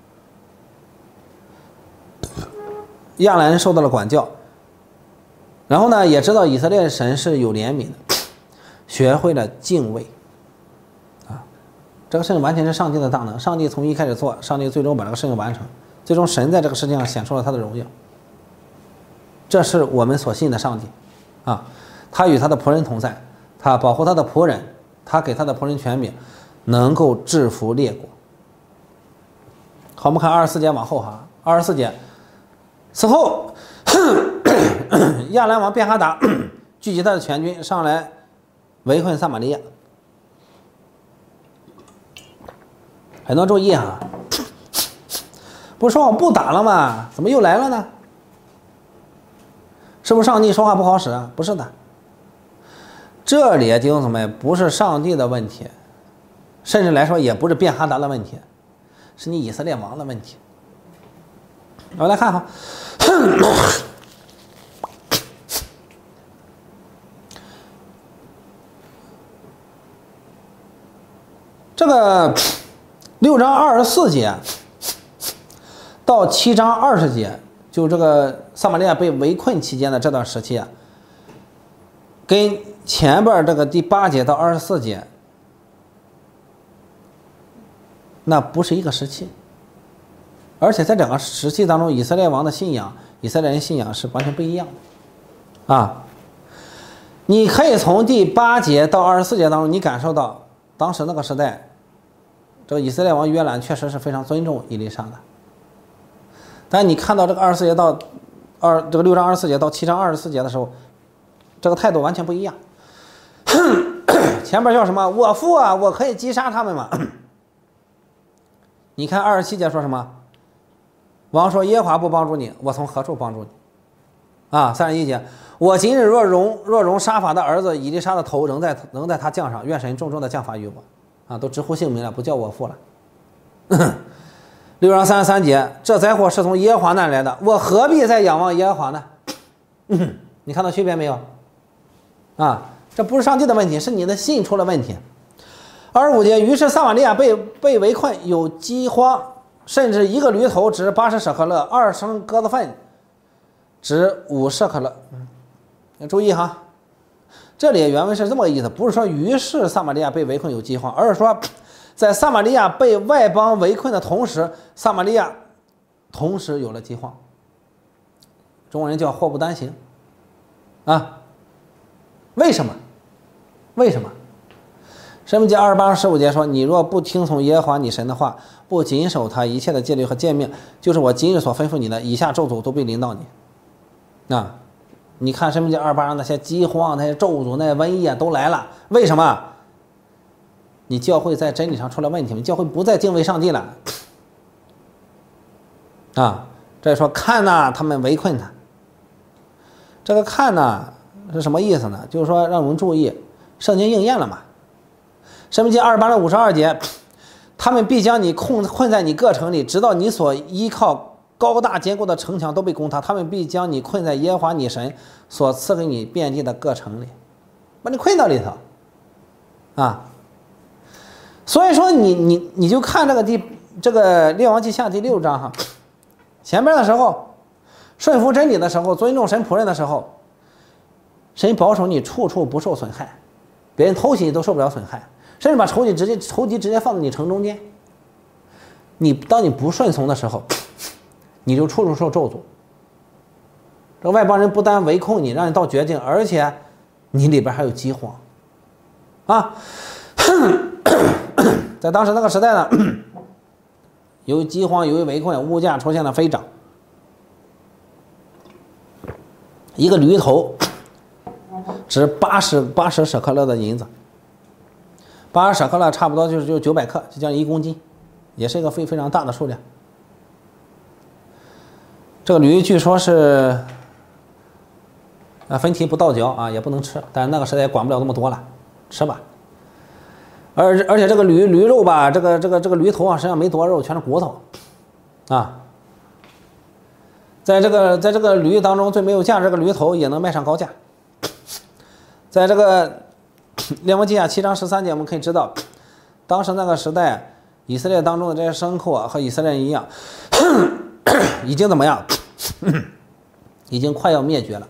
亚兰受到了管教，然后呢也知道以色列神是有怜悯的，学会了敬畏啊。这个事情完全是上帝的大能，上帝从一开始做，上帝最终把这个事情完成，最终神在这个事情上显出了他的荣耀。这是我们所信的上帝啊，他与他的仆人同在，他保护他的仆人，他给他的仆人权柄，能够制服列国。好，我们看24节往后哈，24节，此后亚兰王便哈达聚集他的全军上来围困撒玛利亚。很多注意哈，不是说我不打了吗？怎么又来了呢？是不是上帝说话不好使啊？不是的，这里弟兄姊妹不是上帝的问题，甚至来说也不是便哈达的问题，是你以色列王的问题。我们来看哈，这个6章24节到7章20节，就这个撒玛利亚被围困期间的这段时期啊，跟前边这个第8节到24节，那不是一个时期。而且在整个时期当中，以色列王的信仰，以色列人信仰是完全不一样的啊。你可以从第8节到24节当中，你感受到当时那个时代，这个以色列王约兰确实是非常尊重以利沙的。但你看到这个24节到这个6章24节到7章24节的时候，这个态度完全不一样。前面叫什么？我父啊，我可以击杀他们嘛。你看27节说什么？王说：“耶和华不帮助你，我从何处帮助你？”啊，31节，我今日若容沙法的儿子以利沙的头仍在他将上，愿神重重的降罚于我。啊，都直呼姓名了，不叫我父了。6章33节，这灾祸是从耶和华那来的，我何必再仰望耶和华呢？你看到区别没有？啊，这不是上帝的问题，是你的信出了问题。25节，于是撒玛利亚被围困，有饥荒，甚至一个驴头值80舍克勒，2升鸽子粪值5舍克勒。要注意哈，这里原文是这么个意思，不是说于是撒玛利亚被围困有饥荒，而是说在撒玛利亚被外邦围困的同时，撒玛利亚同时有了饥荒。中国人叫祸不单行啊。为什么？ 为什么？申命记28章15节说：“你若不听从耶和华你神的话，不谨守他一切的戒律和诫命，就是我今日所吩咐你的，以下咒诅都必临到你。”你看申命记28章那些饥荒、那些咒诅、那些瘟疫啊，都来了。为什么？你教会在真理上出了问题，你教会不再敬畏上帝了。这说看呐，他们围困他。这个看呐是什么意思呢？就是说让我们注意，圣经应验了嘛。申命记28章52节，他们必将你困在你各城里，直到你所依靠高大坚固的城墙都被攻塌，他们必将你困在耶和华你神所赐给你遍地的各城里，把你困到里头所以说你就看这个列王记下第6章前面的时候顺服真理的时候，尊重神仆人的时候，神保守你处处不受损害，别人偷袭你都受不了损害，甚至把仇敌直接放在你城中间。当你不顺从的时候，你就处处受咒诅。这外邦人不但围困你，让你到绝境，而且你里边还有饥荒在当时那个时代呢，由于饥荒，由于围困，物价出现了飞涨。一个驴头值80舍克勒的银子，80舍克勒差不多就900克，就将近1公斤，也是一个非常大的数量。这个驴据说是分蹄不到嚼也不能吃，但是那个时代也管不了那么多了，吃吧。而且这个驴肉吧，这个驴头实际上没多肉，全是骨头在这个驴当中最没有价值，这个驴头也能卖上高价。在这个列王记下7章13节，我们可以知道，当时那个时代，以色列当中的这些牲口和以色列人一样，已经怎么样？已经快要灭绝了。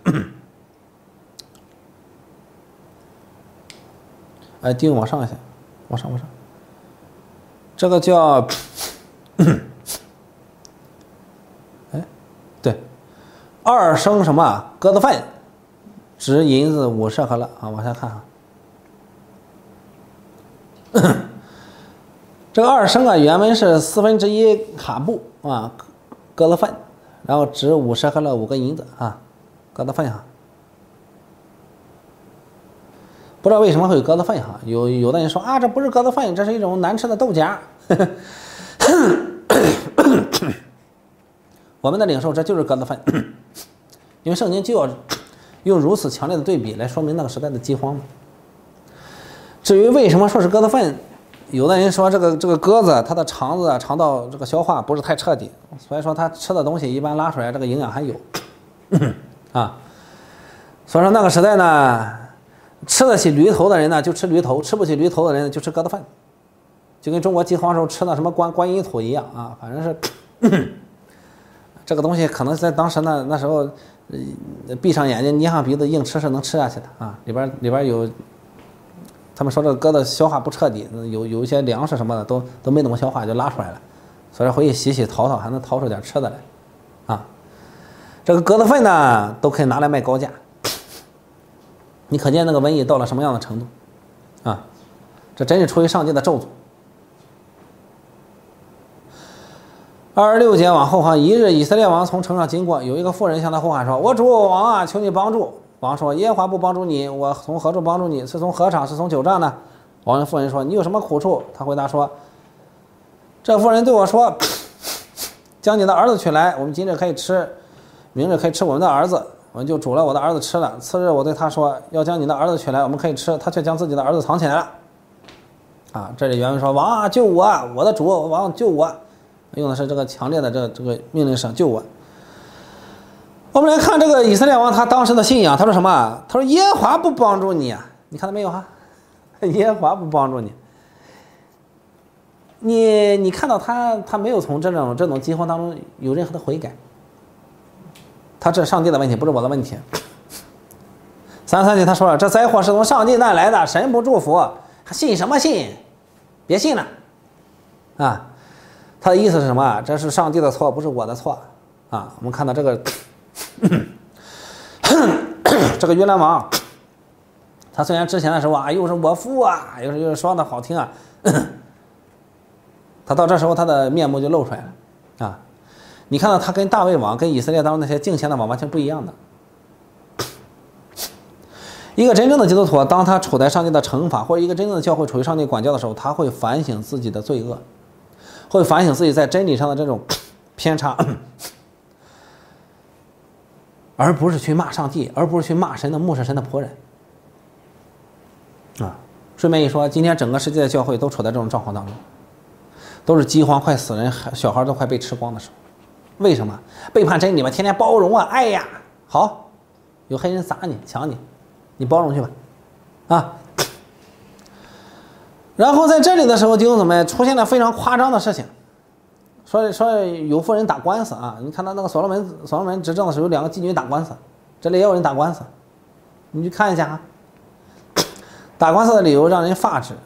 弟兄往上一下，往上。这个叫对，2升什么鸽子粪，值银子5舍克勒往下看这个2升原文是1/4卡布鸽子粪，然后值5舍克勒5个银子鸽子粪不知道为什么会有鸽子粪有的人说这不是鸽子粪，这是一种难吃的豆荚我们的领受这就是鸽子粪因为圣经就要用如此强烈的对比来说明那个时代的饥荒。至于为什么说是鸽子粪，有的人说这个鸽子它的肠道这个消化不是太彻底，所以说它吃的东西一般拉出来这个营养还有所以说那个时代呢，吃得起驴头的人呢就吃驴头，吃不起驴头的人就吃鸽子粪，就跟中国饥荒时候吃的什么观音土一样反正是这个东西可能在当时那时候闭上眼睛捏上鼻子硬吃是能吃下去的里边有他们说这个鸽子消化不彻底，有一些粮食什么的都没怎么消化就拉出来了，所以回去洗淘还能淘出点吃的来这个鸽子粪呢都可以拿来卖高价，你可见那个瘟疫到了什么样的程度这真是出于上帝的咒诅。26节往后一日以色列王从城上经过，有一个妇人向他呼喊说：“我主王求你帮助。”王说：“耶和华不帮助你，我从何处帮助你？是从禾场，是从酒榨呢？”王问妇人说：“你有什么苦处？”他回答说：“这妇人对我说，将你的儿子取来，我们今日可以吃，明日可以吃我们的儿子。我们就煮了我的儿子吃了。次日我对他说，要将你的儿子取来，我们可以吃，他却将自己的儿子藏起来了。”这里原文说：“王救我，我的主，王救我。”用的是这个强烈的这个命令声，救我。我们来看这个以色列王他当时的信仰，他说什么？他说耶和华不帮助你你看到没有耶和华不帮助你。你看到他没有从这种饥荒当中有任何的悔改，他这是上帝的问题，不是我的问题。33节他说了，这灾祸是从上帝那来的，神不祝福，还信什么信？别信了他的意思是什么？这是上帝的错，不是我的错我们看到这个这个约兰王， 他虽然之前的时候啊，又是我父啊，又是说的好听啊，他到这时候他的面目就露出来了啊。你看到他跟大卫王、跟以色列当中那些敬虔的王完全不一样的。一个真正的基督徒，当他处在上帝的惩罚，或者一个真正的教会处于上帝管教的时候，他会反省自己的罪恶，会反省自己在真理上的这种偏差，而不是去骂上帝，而不是去骂神的牧师、神的仆人。啊，顺便一说，今天整个世界的教会都处在这种状况当中，都是饥荒快死人，小孩都快被吃光的时候。为什么？背叛真理嘛，天天包容啊，爱呀，好，有黑人砸你、抢你，你包容去吧，啊。然后在这里的时候，弟兄姊妹出现了非常夸张的事情，说有妇人打官司啊，你看到那个所罗门执政的时候，有2个妓女打官司，这里也有人打官司，你去看一下啊。打官司的理由让人发指，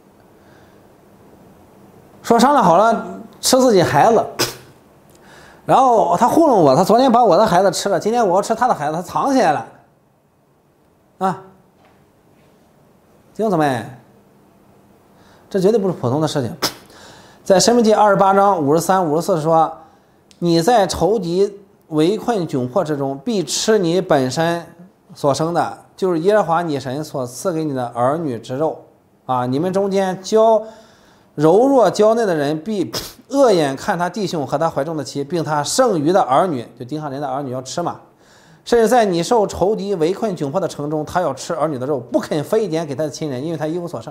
说商量好了吃自己孩子，然后他糊弄我，他昨天把我的孩子吃了，今天我要吃他的孩子，他藏起来了，啊，弟兄姊妹，这绝对不是普通的事情。在申命记28章53、54说，你在仇敌围困窘迫之中，必吃你本身所生的，就是耶和华你神所赐给你的儿女之肉啊！你们中间柔弱娇嫩的人，必恶眼看他弟兄和他怀中的妻，并他剩余的儿女，就丁哈人的儿女要吃嘛。甚至在你受仇敌围困窘迫的城中，他要吃儿女的肉，不肯分一点给他的亲人，因为他一无所剩。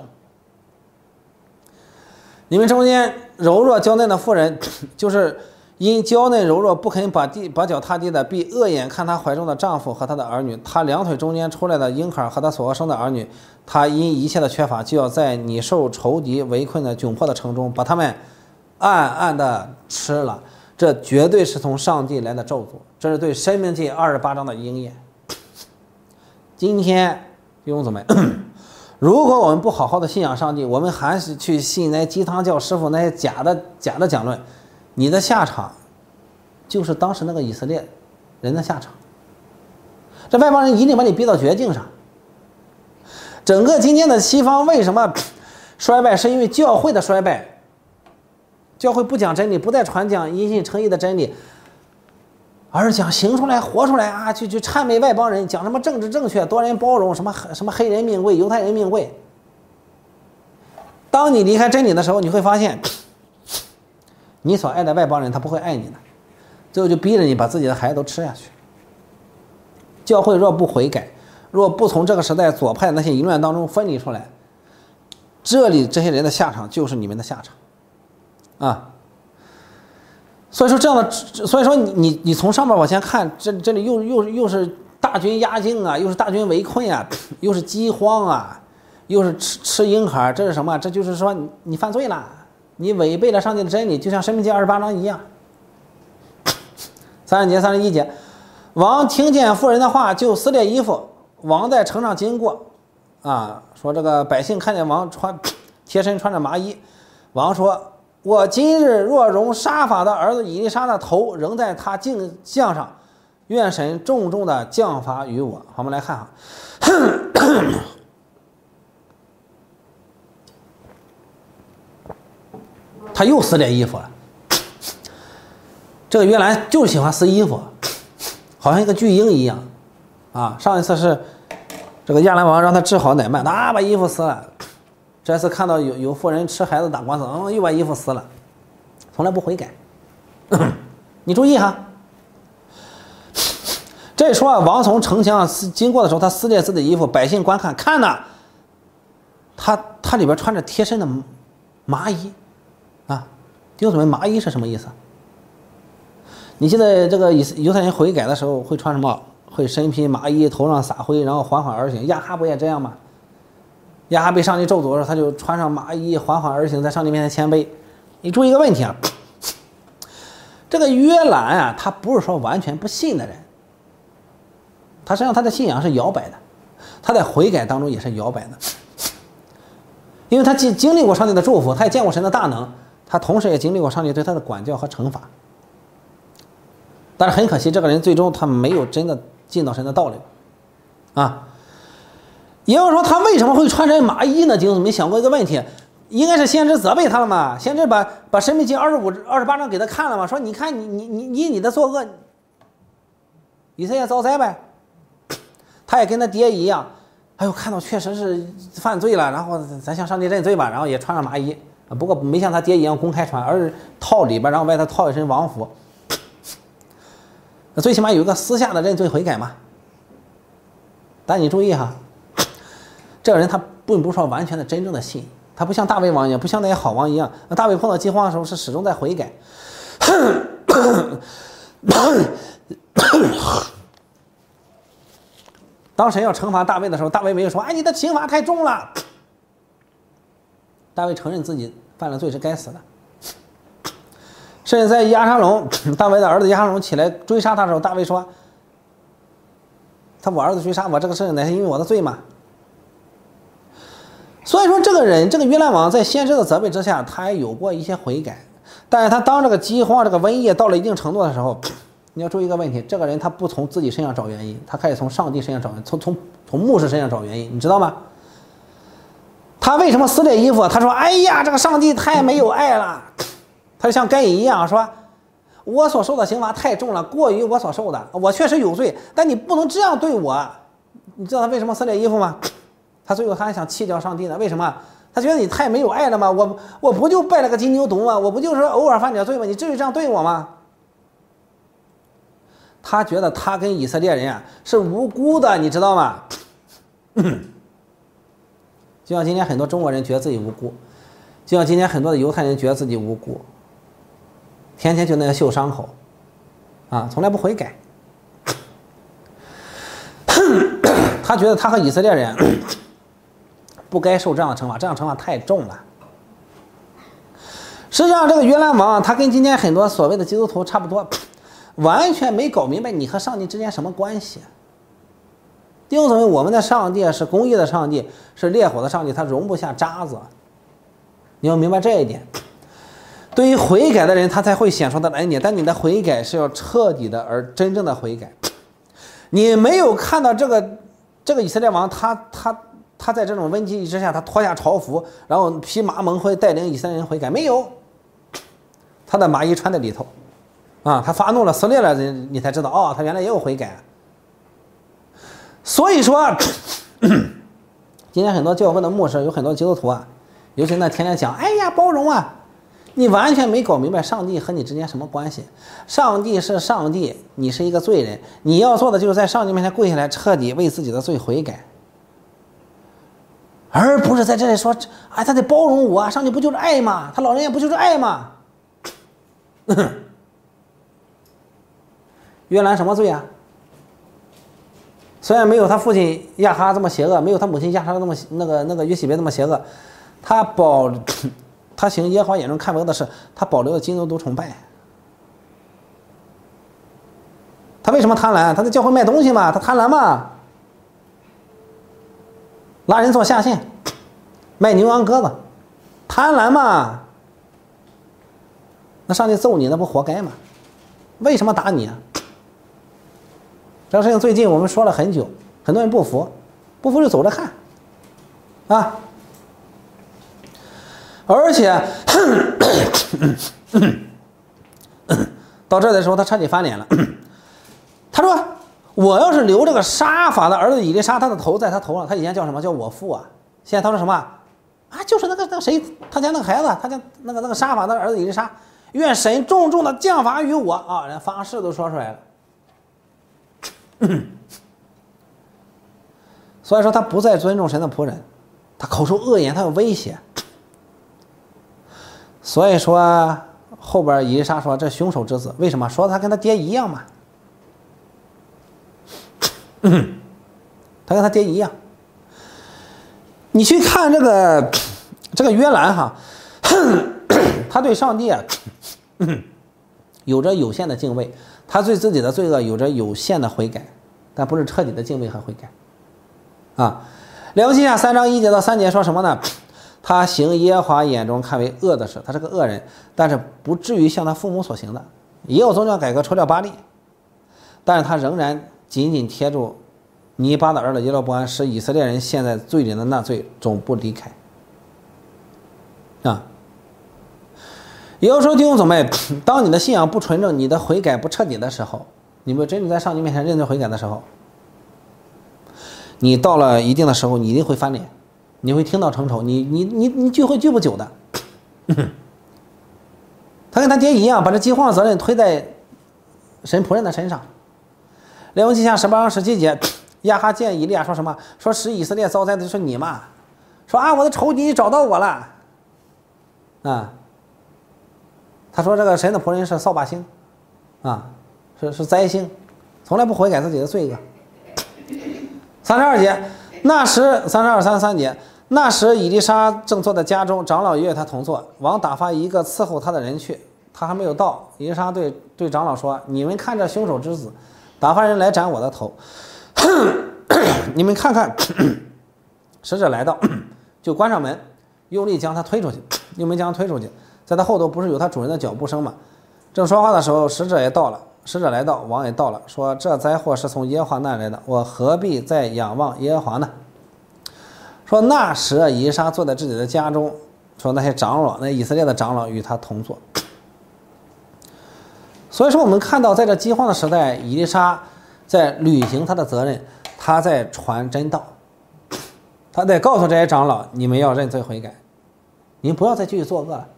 你们中间柔弱娇嫩的妇人，就是因娇嫩柔弱不肯把脚踏地的，必恶眼看她怀中的丈夫和她的儿女，她两腿中间出来的婴孩和她所生的儿女，她因一切的缺乏，就要在你受仇敌围困的窘迫的城中，把他们暗暗的吃了。这绝对是从上帝来的咒诅，这是对申命记28章的应验。今天弟兄姊妹，如果我们不好好的信仰上帝，我们还是去信那些鸡汤教师傅那些假的讲论，你的下场就是当时那个以色列人的下场。这外邦人一定把你逼到绝境上。整个今天的西方为什么衰败，是因为教会的衰败。教会不讲真理，不再传讲因信称义的真理，而讲行出来活出来啊，去谄媚外邦人，讲什么政治正确、多元包容，什么黑人命贵、犹太人命贵。当你离开真理的时候，你会发现你所爱的外邦人他不会爱你的，最后就逼着你把自己的孩子都吃下去。教会若不悔改，若不从这个时代左派那些淫乱当中分离出来，这些人的下场就是你们的下场啊。所以说你从上面往前看，这里又是大军压境啊，又是大军围困啊，又是饥荒啊，又是吃婴孩，这是什么？这就是说你犯罪了，你违背了上帝的真理，就像申命记28章一样。30节、31节，王听见妇人的话，就撕裂衣服。王在城上经过，啊，说这个百姓看见王贴身穿着麻衣，王说：“我今日若容沙法的儿子以利沙的头仍在他镜像上，愿神重重的降罚于我。”好，我们来看哈，他又撕裂衣服了。这个约兰就是喜欢撕衣服，好像一个巨婴一样啊。上一次是这个亚兰王让他治好乃縵，他把衣服撕了。这次看到有妇人吃孩子打官司，又把衣服撕了，从来不悔改。你注意哈，这说啊，王从城墙经过的时候，他撕裂自己的衣服，百姓观看，看呐，他里边穿着贴身的麻衣啊。弟兄姊妹，麻衣是什么意思？你记得这个犹太人悔改的时候会穿什么？会身披麻衣，头上撒灰，然后缓缓而行。亚哈不也这样吗？亚哈被上帝咒诅的时候，他就穿上麻衣，缓缓而行，在上帝面前谦卑。你注意一个问题啊，这个约兰啊，他不是说完全不信的人，他实际上他的信仰是摇摆的，他在悔改当中也是摇摆的，因为他经历过上帝的祝福，他也见过神的大能，他同时也经历过上帝对他的管教和惩罚。但是很可惜，这个人最终他没有真的进到神的道里啊。 也就是说，他为什么会穿这麻衣呢？就是没想过一个问题，应该是先知责备他了嘛？先知把申命记28章给他看了嘛？说你看你的作恶，以色列遭灾呗。他也跟他爹一样，哎呦，看到确实是犯罪了，然后咱向上帝认罪吧，然后也穿上麻衣，不过没像他爹一样公开穿，而是套里边，然后外头套一身王服。最起码有一个私下的认罪悔改嘛。但你注意哈，这个人他并不是说完全的真正的信，他不像大卫王一样，不像那些好王一样。那大卫碰到饥荒的时候是始终在悔改。当神要惩罚大卫的时候，大卫没有说：“哎，你的刑罚太重了。”大卫承认自己犯了罪是该死的。甚至在押沙龙，大卫的儿子押沙龙起来追杀他的时候，大卫说：“我儿子追杀我，这个事情乃是因为我的罪嘛。”所以说，这个人，这个约兰王在先知的责备之下，他也有过一些悔改。但是他当这个饥荒、这个瘟疫到了一定程度的时候，你要注意一个问题：这个人他不从自己身上找原因，他开始从上帝身上找原因，从牧师身上找原因，你知道吗？他为什么撕裂衣服？他说：“哎呀，这个上帝太没有爱了。”他就像该隐一样说：“我所受的刑罚太重了，过于我所受的。我确实有罪，但你不能这样对我。”你知道他为什么撕裂衣服吗？他最后他还想弃掉上帝呢？为什么？他觉得你太没有爱了吗？我不就拜了个金牛犊吗？我不就是偶尔犯点罪吗？你至于这样对我吗？他觉得他跟以色列人是无辜的，你知道吗？就像今天很多中国人觉得自己无辜，就像今天很多的犹太人觉得自己无辜，天天就那个秀伤口，从来不悔改。他觉得他和以色列人不该受这样的惩罚，这样的惩罚太重了。实际上，这个约兰王他跟今天很多所谓的基督徒差不多，完全没搞明白你和上帝之间什么关系。弟兄姊妹，我们的上帝是公义的上帝，是烈火的上帝，他容不下渣子。你要明白这一点。对于悔改的人，他才会显出他的恩典，但你的悔改是要彻底的，而真正的悔改。你没有看到这个以色列王，他在这种瘟疫之下，他脱下朝服，然后披麻蒙灰，带领以色列人悔改，没有。他的麻衣穿在里头，他发怒了，撕裂了，你才知道，他原来也有悔改。所以说，今天很多教会的牧师，有很多基督徒尤其那天天讲，哎呀，包容你完全没搞明白上帝和你之间什么关系。上帝是上帝，你是一个罪人，你要做的就是在上帝面前跪下来，彻底为自己的罪悔改，而不是在这里说，他得包容我，上帝不就是爱吗？他老人家不就是爱吗？约兰什么罪虽然没有他父亲亚哈这么邪恶，没有他母亲亚哈那么那个约西别那么邪恶，他行耶和华眼中看为恶的事，他保留了金牛犊崇拜。他为什么贪婪？他在教会卖东西嘛，他贪婪嘛，拉人做下线，卖牛羊鸽子，贪婪嘛。那上帝揍你，那不活该吗？为什么打你这个事情最近我们说了很久，很多人不服就走着看而且到这儿的时候他彻底翻脸了。他说，我要是留这个沙法的儿子以利沙，他的头在他头上，他以前叫什么？叫我父现在他说什么就是那个谁，他家那个孩子，他家那个沙法的儿子以利沙，愿神重重的降罚于我连发誓都说出来了。所以说他不再尊重神的仆人，他口出恶言，他有威胁。所以说后边以利沙说这凶手之子，为什么？说他跟他爹一样嘛。他跟他爹一样。你去看这个约兰他对上帝有着有限的敬畏，他对自己的罪恶有着有限的悔改，但不是彻底的敬畏和悔改两记下3章1节到3节说什么呢？他行耶和华眼中看为恶的事，他是个恶人，但是不至于像他父母所行的，也有宗教改革，除掉巴力，但是他仍然紧紧贴住尼巴的儿子耶罗波安使以色列人陷在罪里的那罪总不离开。啊，也就是说，弟兄姊妹，当你的信仰不纯正，你的悔改不彻底的时候，你们真正在上帝面前认真悔改的时候，你到了一定的时候，你一定会翻脸，你会听到成仇，你聚会聚不久的。他跟他爹一样，把这饥荒的责任推在神仆人的身上。列王记下18章17节，亚哈见以利亚说什么？说使以色列遭灾的就是你嘛。说啊，我的仇敌找到我了。啊，他说这个神的仆人是扫把星，啊，是灾星，从来不悔改自己的罪恶。32节，那时32、33节，那时以利沙正坐在家中，长老也与他同坐。王打发一个伺候他的人去，他还没有到。以利沙对长老说：“你们看这凶手之子，打发人来斩我的头。你们看看。”使者来到，就关上门，用力将他推出去，用门将他推出去。在他后头不是有他主人的脚步声吗？正说话的时候，使者也到了。使者来到，王也到了，说：“这灾祸是从耶和华那来的，我何必再仰望耶和华呢？”说那时以利沙坐在自己的家中，说那些长老，那以色列的长老与他同坐。所以说，我们看到在这饥荒的时代，以利沙在履行他的责任，他在传真道，他在告诉这些长老：你们要认罪悔改，你们不要再继续作恶了。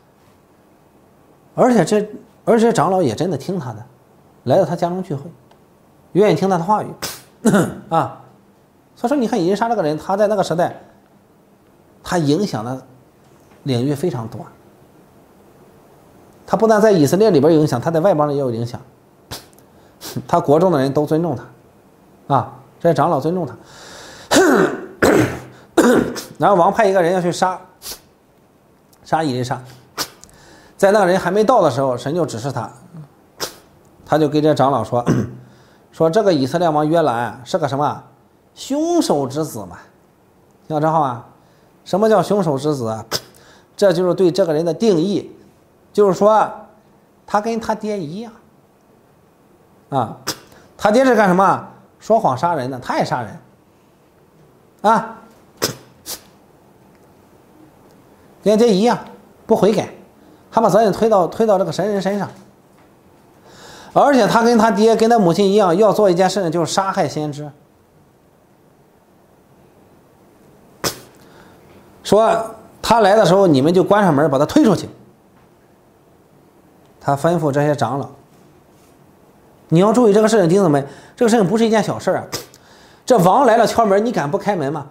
而且这些长老也真的听他的，来到他家中聚会，愿意听他的话语啊。所以说，你看以利沙这个人，他在那个时代，他影响的领域非常多。他不但在以色列里边有影响，他在外邦人也有影响。他国中的人都尊重他，啊，这些长老尊重他。然后王派一个人要去杀以利沙，在那个人还没到的时候，神就指示他，他就给这长老说，说这个以色列王约兰是个什么凶手之子嘛？听到这话吗？什么叫凶手之子啊？这就是对这个人的定义，就是说他跟他爹一样啊，他爹是干什么？说谎杀人的，他也杀人啊，跟他爹一样不悔改，他把责任推到这个神人身上，而且他跟他爹跟他母亲一样，要做一件事情，就是杀害先知。说他来的时候，你们就关上门把他推出去。他吩咐这些长老，你要注意这个事情，弟兄们，这个事情不是一件小事啊。这王来了敲门，你敢不开门吗？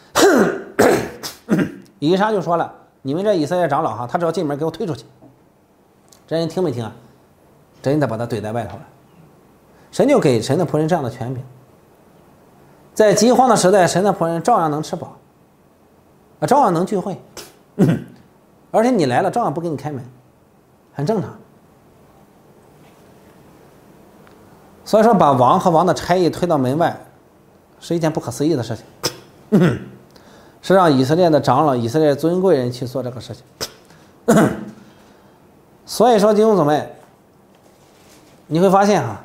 以利沙就说了，你们这以色列长老哈，他只要进门给我推出去。这人听没听啊？真的把他怼在外头了。神就给神的仆人这样的权柄，在饥荒的时代，神的仆人照样能吃饱，照样能聚会，而且你来了照样不给你开门，很正常。所以说，把王和王的差役推到门外，是一件不可思议的事情，是让以色列的长老、以色列尊贵人去做这个事情。所以说，弟兄姊妹，你会发现哈，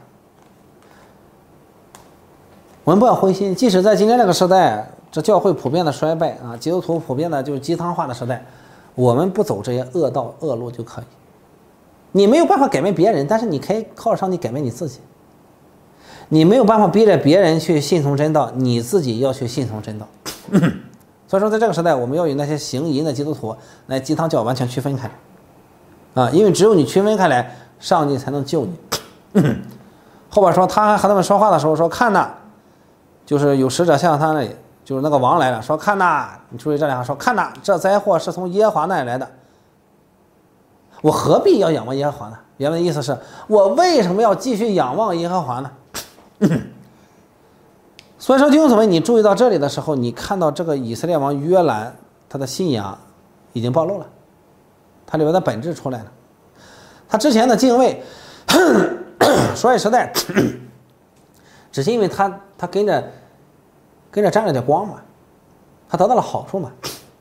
我们不要灰心，即使在今天这个时代，这教会普遍的衰败啊，基督徒普遍的就是鸡汤化的时代，我们不走这些恶道恶路就可以。你没有办法改变别人，但是你可以靠上帝改变你自己。你没有办法逼着别人去信从真道，你自己要去信从真道。所以说，在这个时代，我们要与那些行淫的基督徒来鸡汤教完全区分开来啊，因为只有你区分开来，上帝才能救你。后边说他和他们说话的时候说：“看呐，就是有使者向他那里，就是那个王来了，说看呐，你注意这两话，说看呐，这灾祸是从耶和华那里来的。我何必要仰望耶和华呢？原文的意思是我为什么要继续仰望耶和华呢？”所以说，弟兄姊妹，你注意到这里的时候，你看到这个以色列王约兰，他的信仰已经暴露了，他里边的本质出来了。他之前的敬畏，所以时代，只是因为他跟着沾了点光嘛，他得到了好处嘛。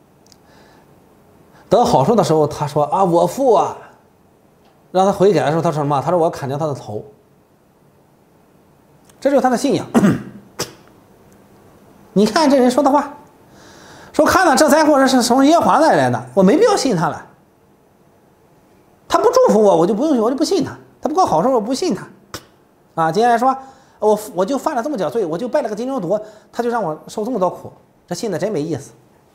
得好处的时候，他说啊，我父啊，让他悔改的时候，他说什么？他说我要砍掉他的头。这就是他的信仰。 你看这人说的话，说看到这灾祸是从耶和华那来的，我没必要信他了。他不祝福我，我就不用信，我就不信他。他不搞好事，我不信他。啊，接下来说，我就犯了这么点罪，我就拜了个金牛犊，他就让我受这么多苦，这信的真没意思。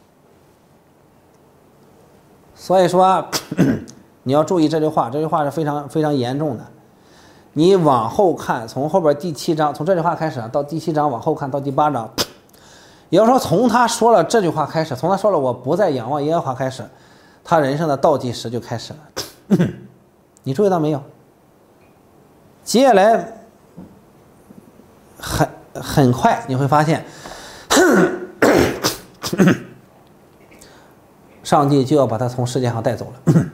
所以说，你要注意这句话，这句话是非常非常严重的。你往后看，从后边第7章，从这句话开始到第7章往后看到第8章，也就是说，从他说了这句话开始，从他说了我不再仰望耶和华开始，他人生的倒计时就开始了。你注意到没有？接下来很快你会发现，上帝就要把他从世界上带走了。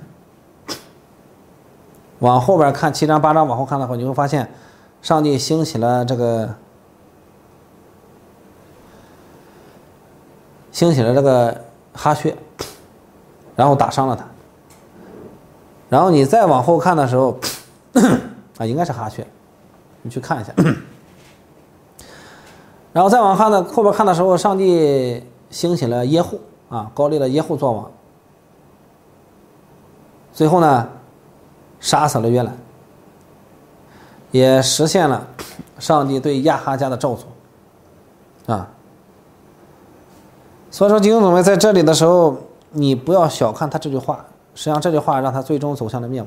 往后边看7章8章往后看的话，你会发现，上帝兴起了这个哈薛，然后打伤了他。然后你再往后看的时候，啊，应该是哈薛，你去看一下。然后再往后边看的时候，上帝兴起了耶户啊，高立了耶户做王。最后呢，杀死了约兰，也实现了上帝对亚哈家的咒诅啊。所以说弟兄姊妹在这里的时候，你不要小看他这句话，实际上这句话让他最终走向了灭亡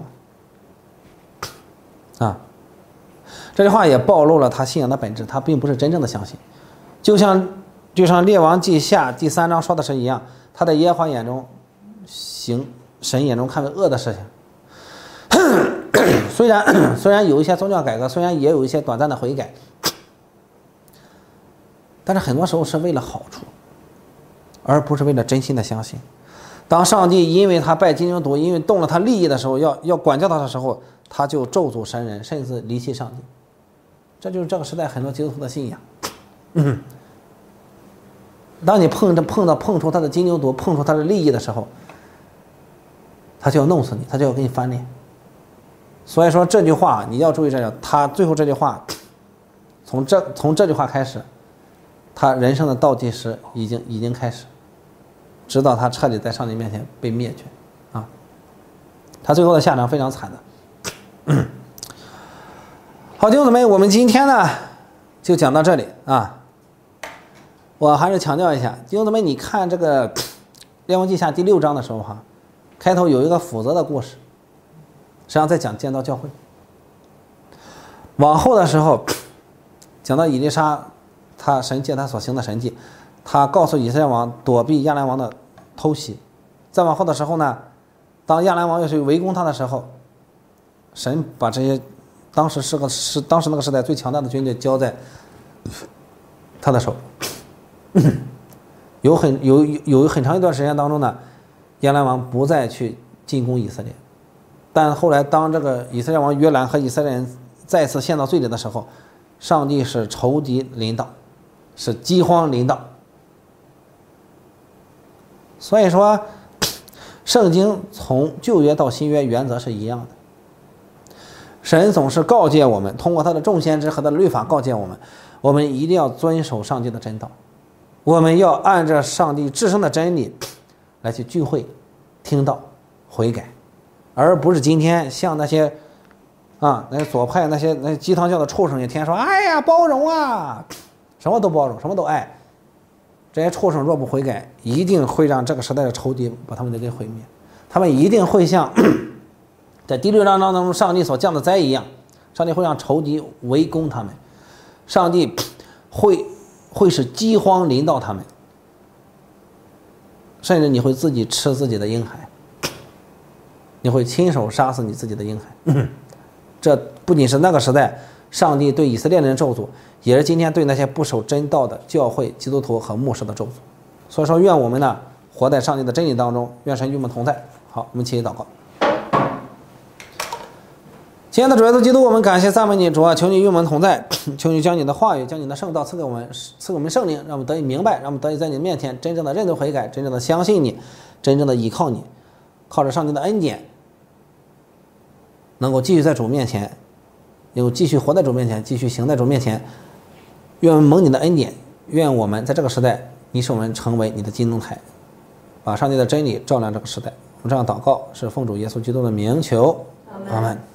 啊。这句话也暴露了他信仰的本质，他并不是真正的相信。就像列王记下第3章说的是一样，他在耶和华眼中行神眼中看为恶的事情。虽然有一些宗教改革，虽然也有一些短暂的悔改，但是很多时候是为了好处，而不是为了真心的相信。当上帝因为他拜金牛犊，因为动了他利益的时候，要管教他的时候，他就咒诅神人，甚至离弃上帝。这就是这个时代很多基督徒的信仰。当你碰触他的金牛犊，碰触他的利益的时候，他就要弄死你，他就要给你翻脸。所以说这句话你要注意这个，他最后这句话，从这句话开始，他人生的倒计时已经开始，直到他彻底在上帝面前被灭绝啊！他最后的下场非常惨的。好，弟兄姊妹，我们今天呢就讲到这里啊。我还是强调一下，弟兄姊妹，你看这个列王记下第6章的时候哈，开头有一个辅泽的故事，实际上在讲建造教会。往后的时候讲到以利沙，他神借他所行的神迹，他告诉以色列王躲避亚兰王的偷袭。再往后的时候呢，当亚兰王要去围攻他的时候，神把这些当时那个时代最强大的军队交在他的手。有很长一段时间当中呢，亚兰王不再去进攻以色列，但后来当这个以色列王约兰和以色列人再次陷到罪里的时候，上帝使仇敌临到，使饥荒临到。所以说圣经从旧约到新约原则是一样的，神总是告诫我们，通过他的众先知和他的律法告诫我们，我们一定要遵守上帝的真道，我们要按照上帝至圣的真理来去聚会听道悔改，而不是今天像那些那些左派那些鸡汤教的畜生也天天说哎呀包容啊，什么都包容，什么都爱。这些畜生若不悔改，一定会让这个时代的仇敌把他们给毁灭，他们一定会像在第6章当中上帝所降的灾一样，上帝会让仇敌围攻他们，上帝会使饥荒临到他们，甚至你会自己吃自己的婴孩，你会亲手杀死你自己的婴孩。这不仅是那个时代上帝对以色列人的咒诅，也是今天对那些不守真道的教会基督徒和牧师的咒诅。所以说愿我们呢活在上帝的真理当中，愿神与我们同在。好，我们起立祷告。亲爱的主耶稣基督，我们感谢赞美你，主啊，求你与我们同在，求你将你的话语，将你的圣道赐给我们圣灵，让我们得以明白，让我们得以在你的面前真正的认罪悔改，真正的相信你，真正的依靠你，靠着上帝的恩典，能够继续在主面前，能够继续活在主面前，继续行在主面前。愿我们蒙你的恩典， 愿我们在这个时代，你使我们成为你的金灯台，把上帝的真理照亮这个时代。我们这样祷告，是奉主耶稣基督的名求，阿门。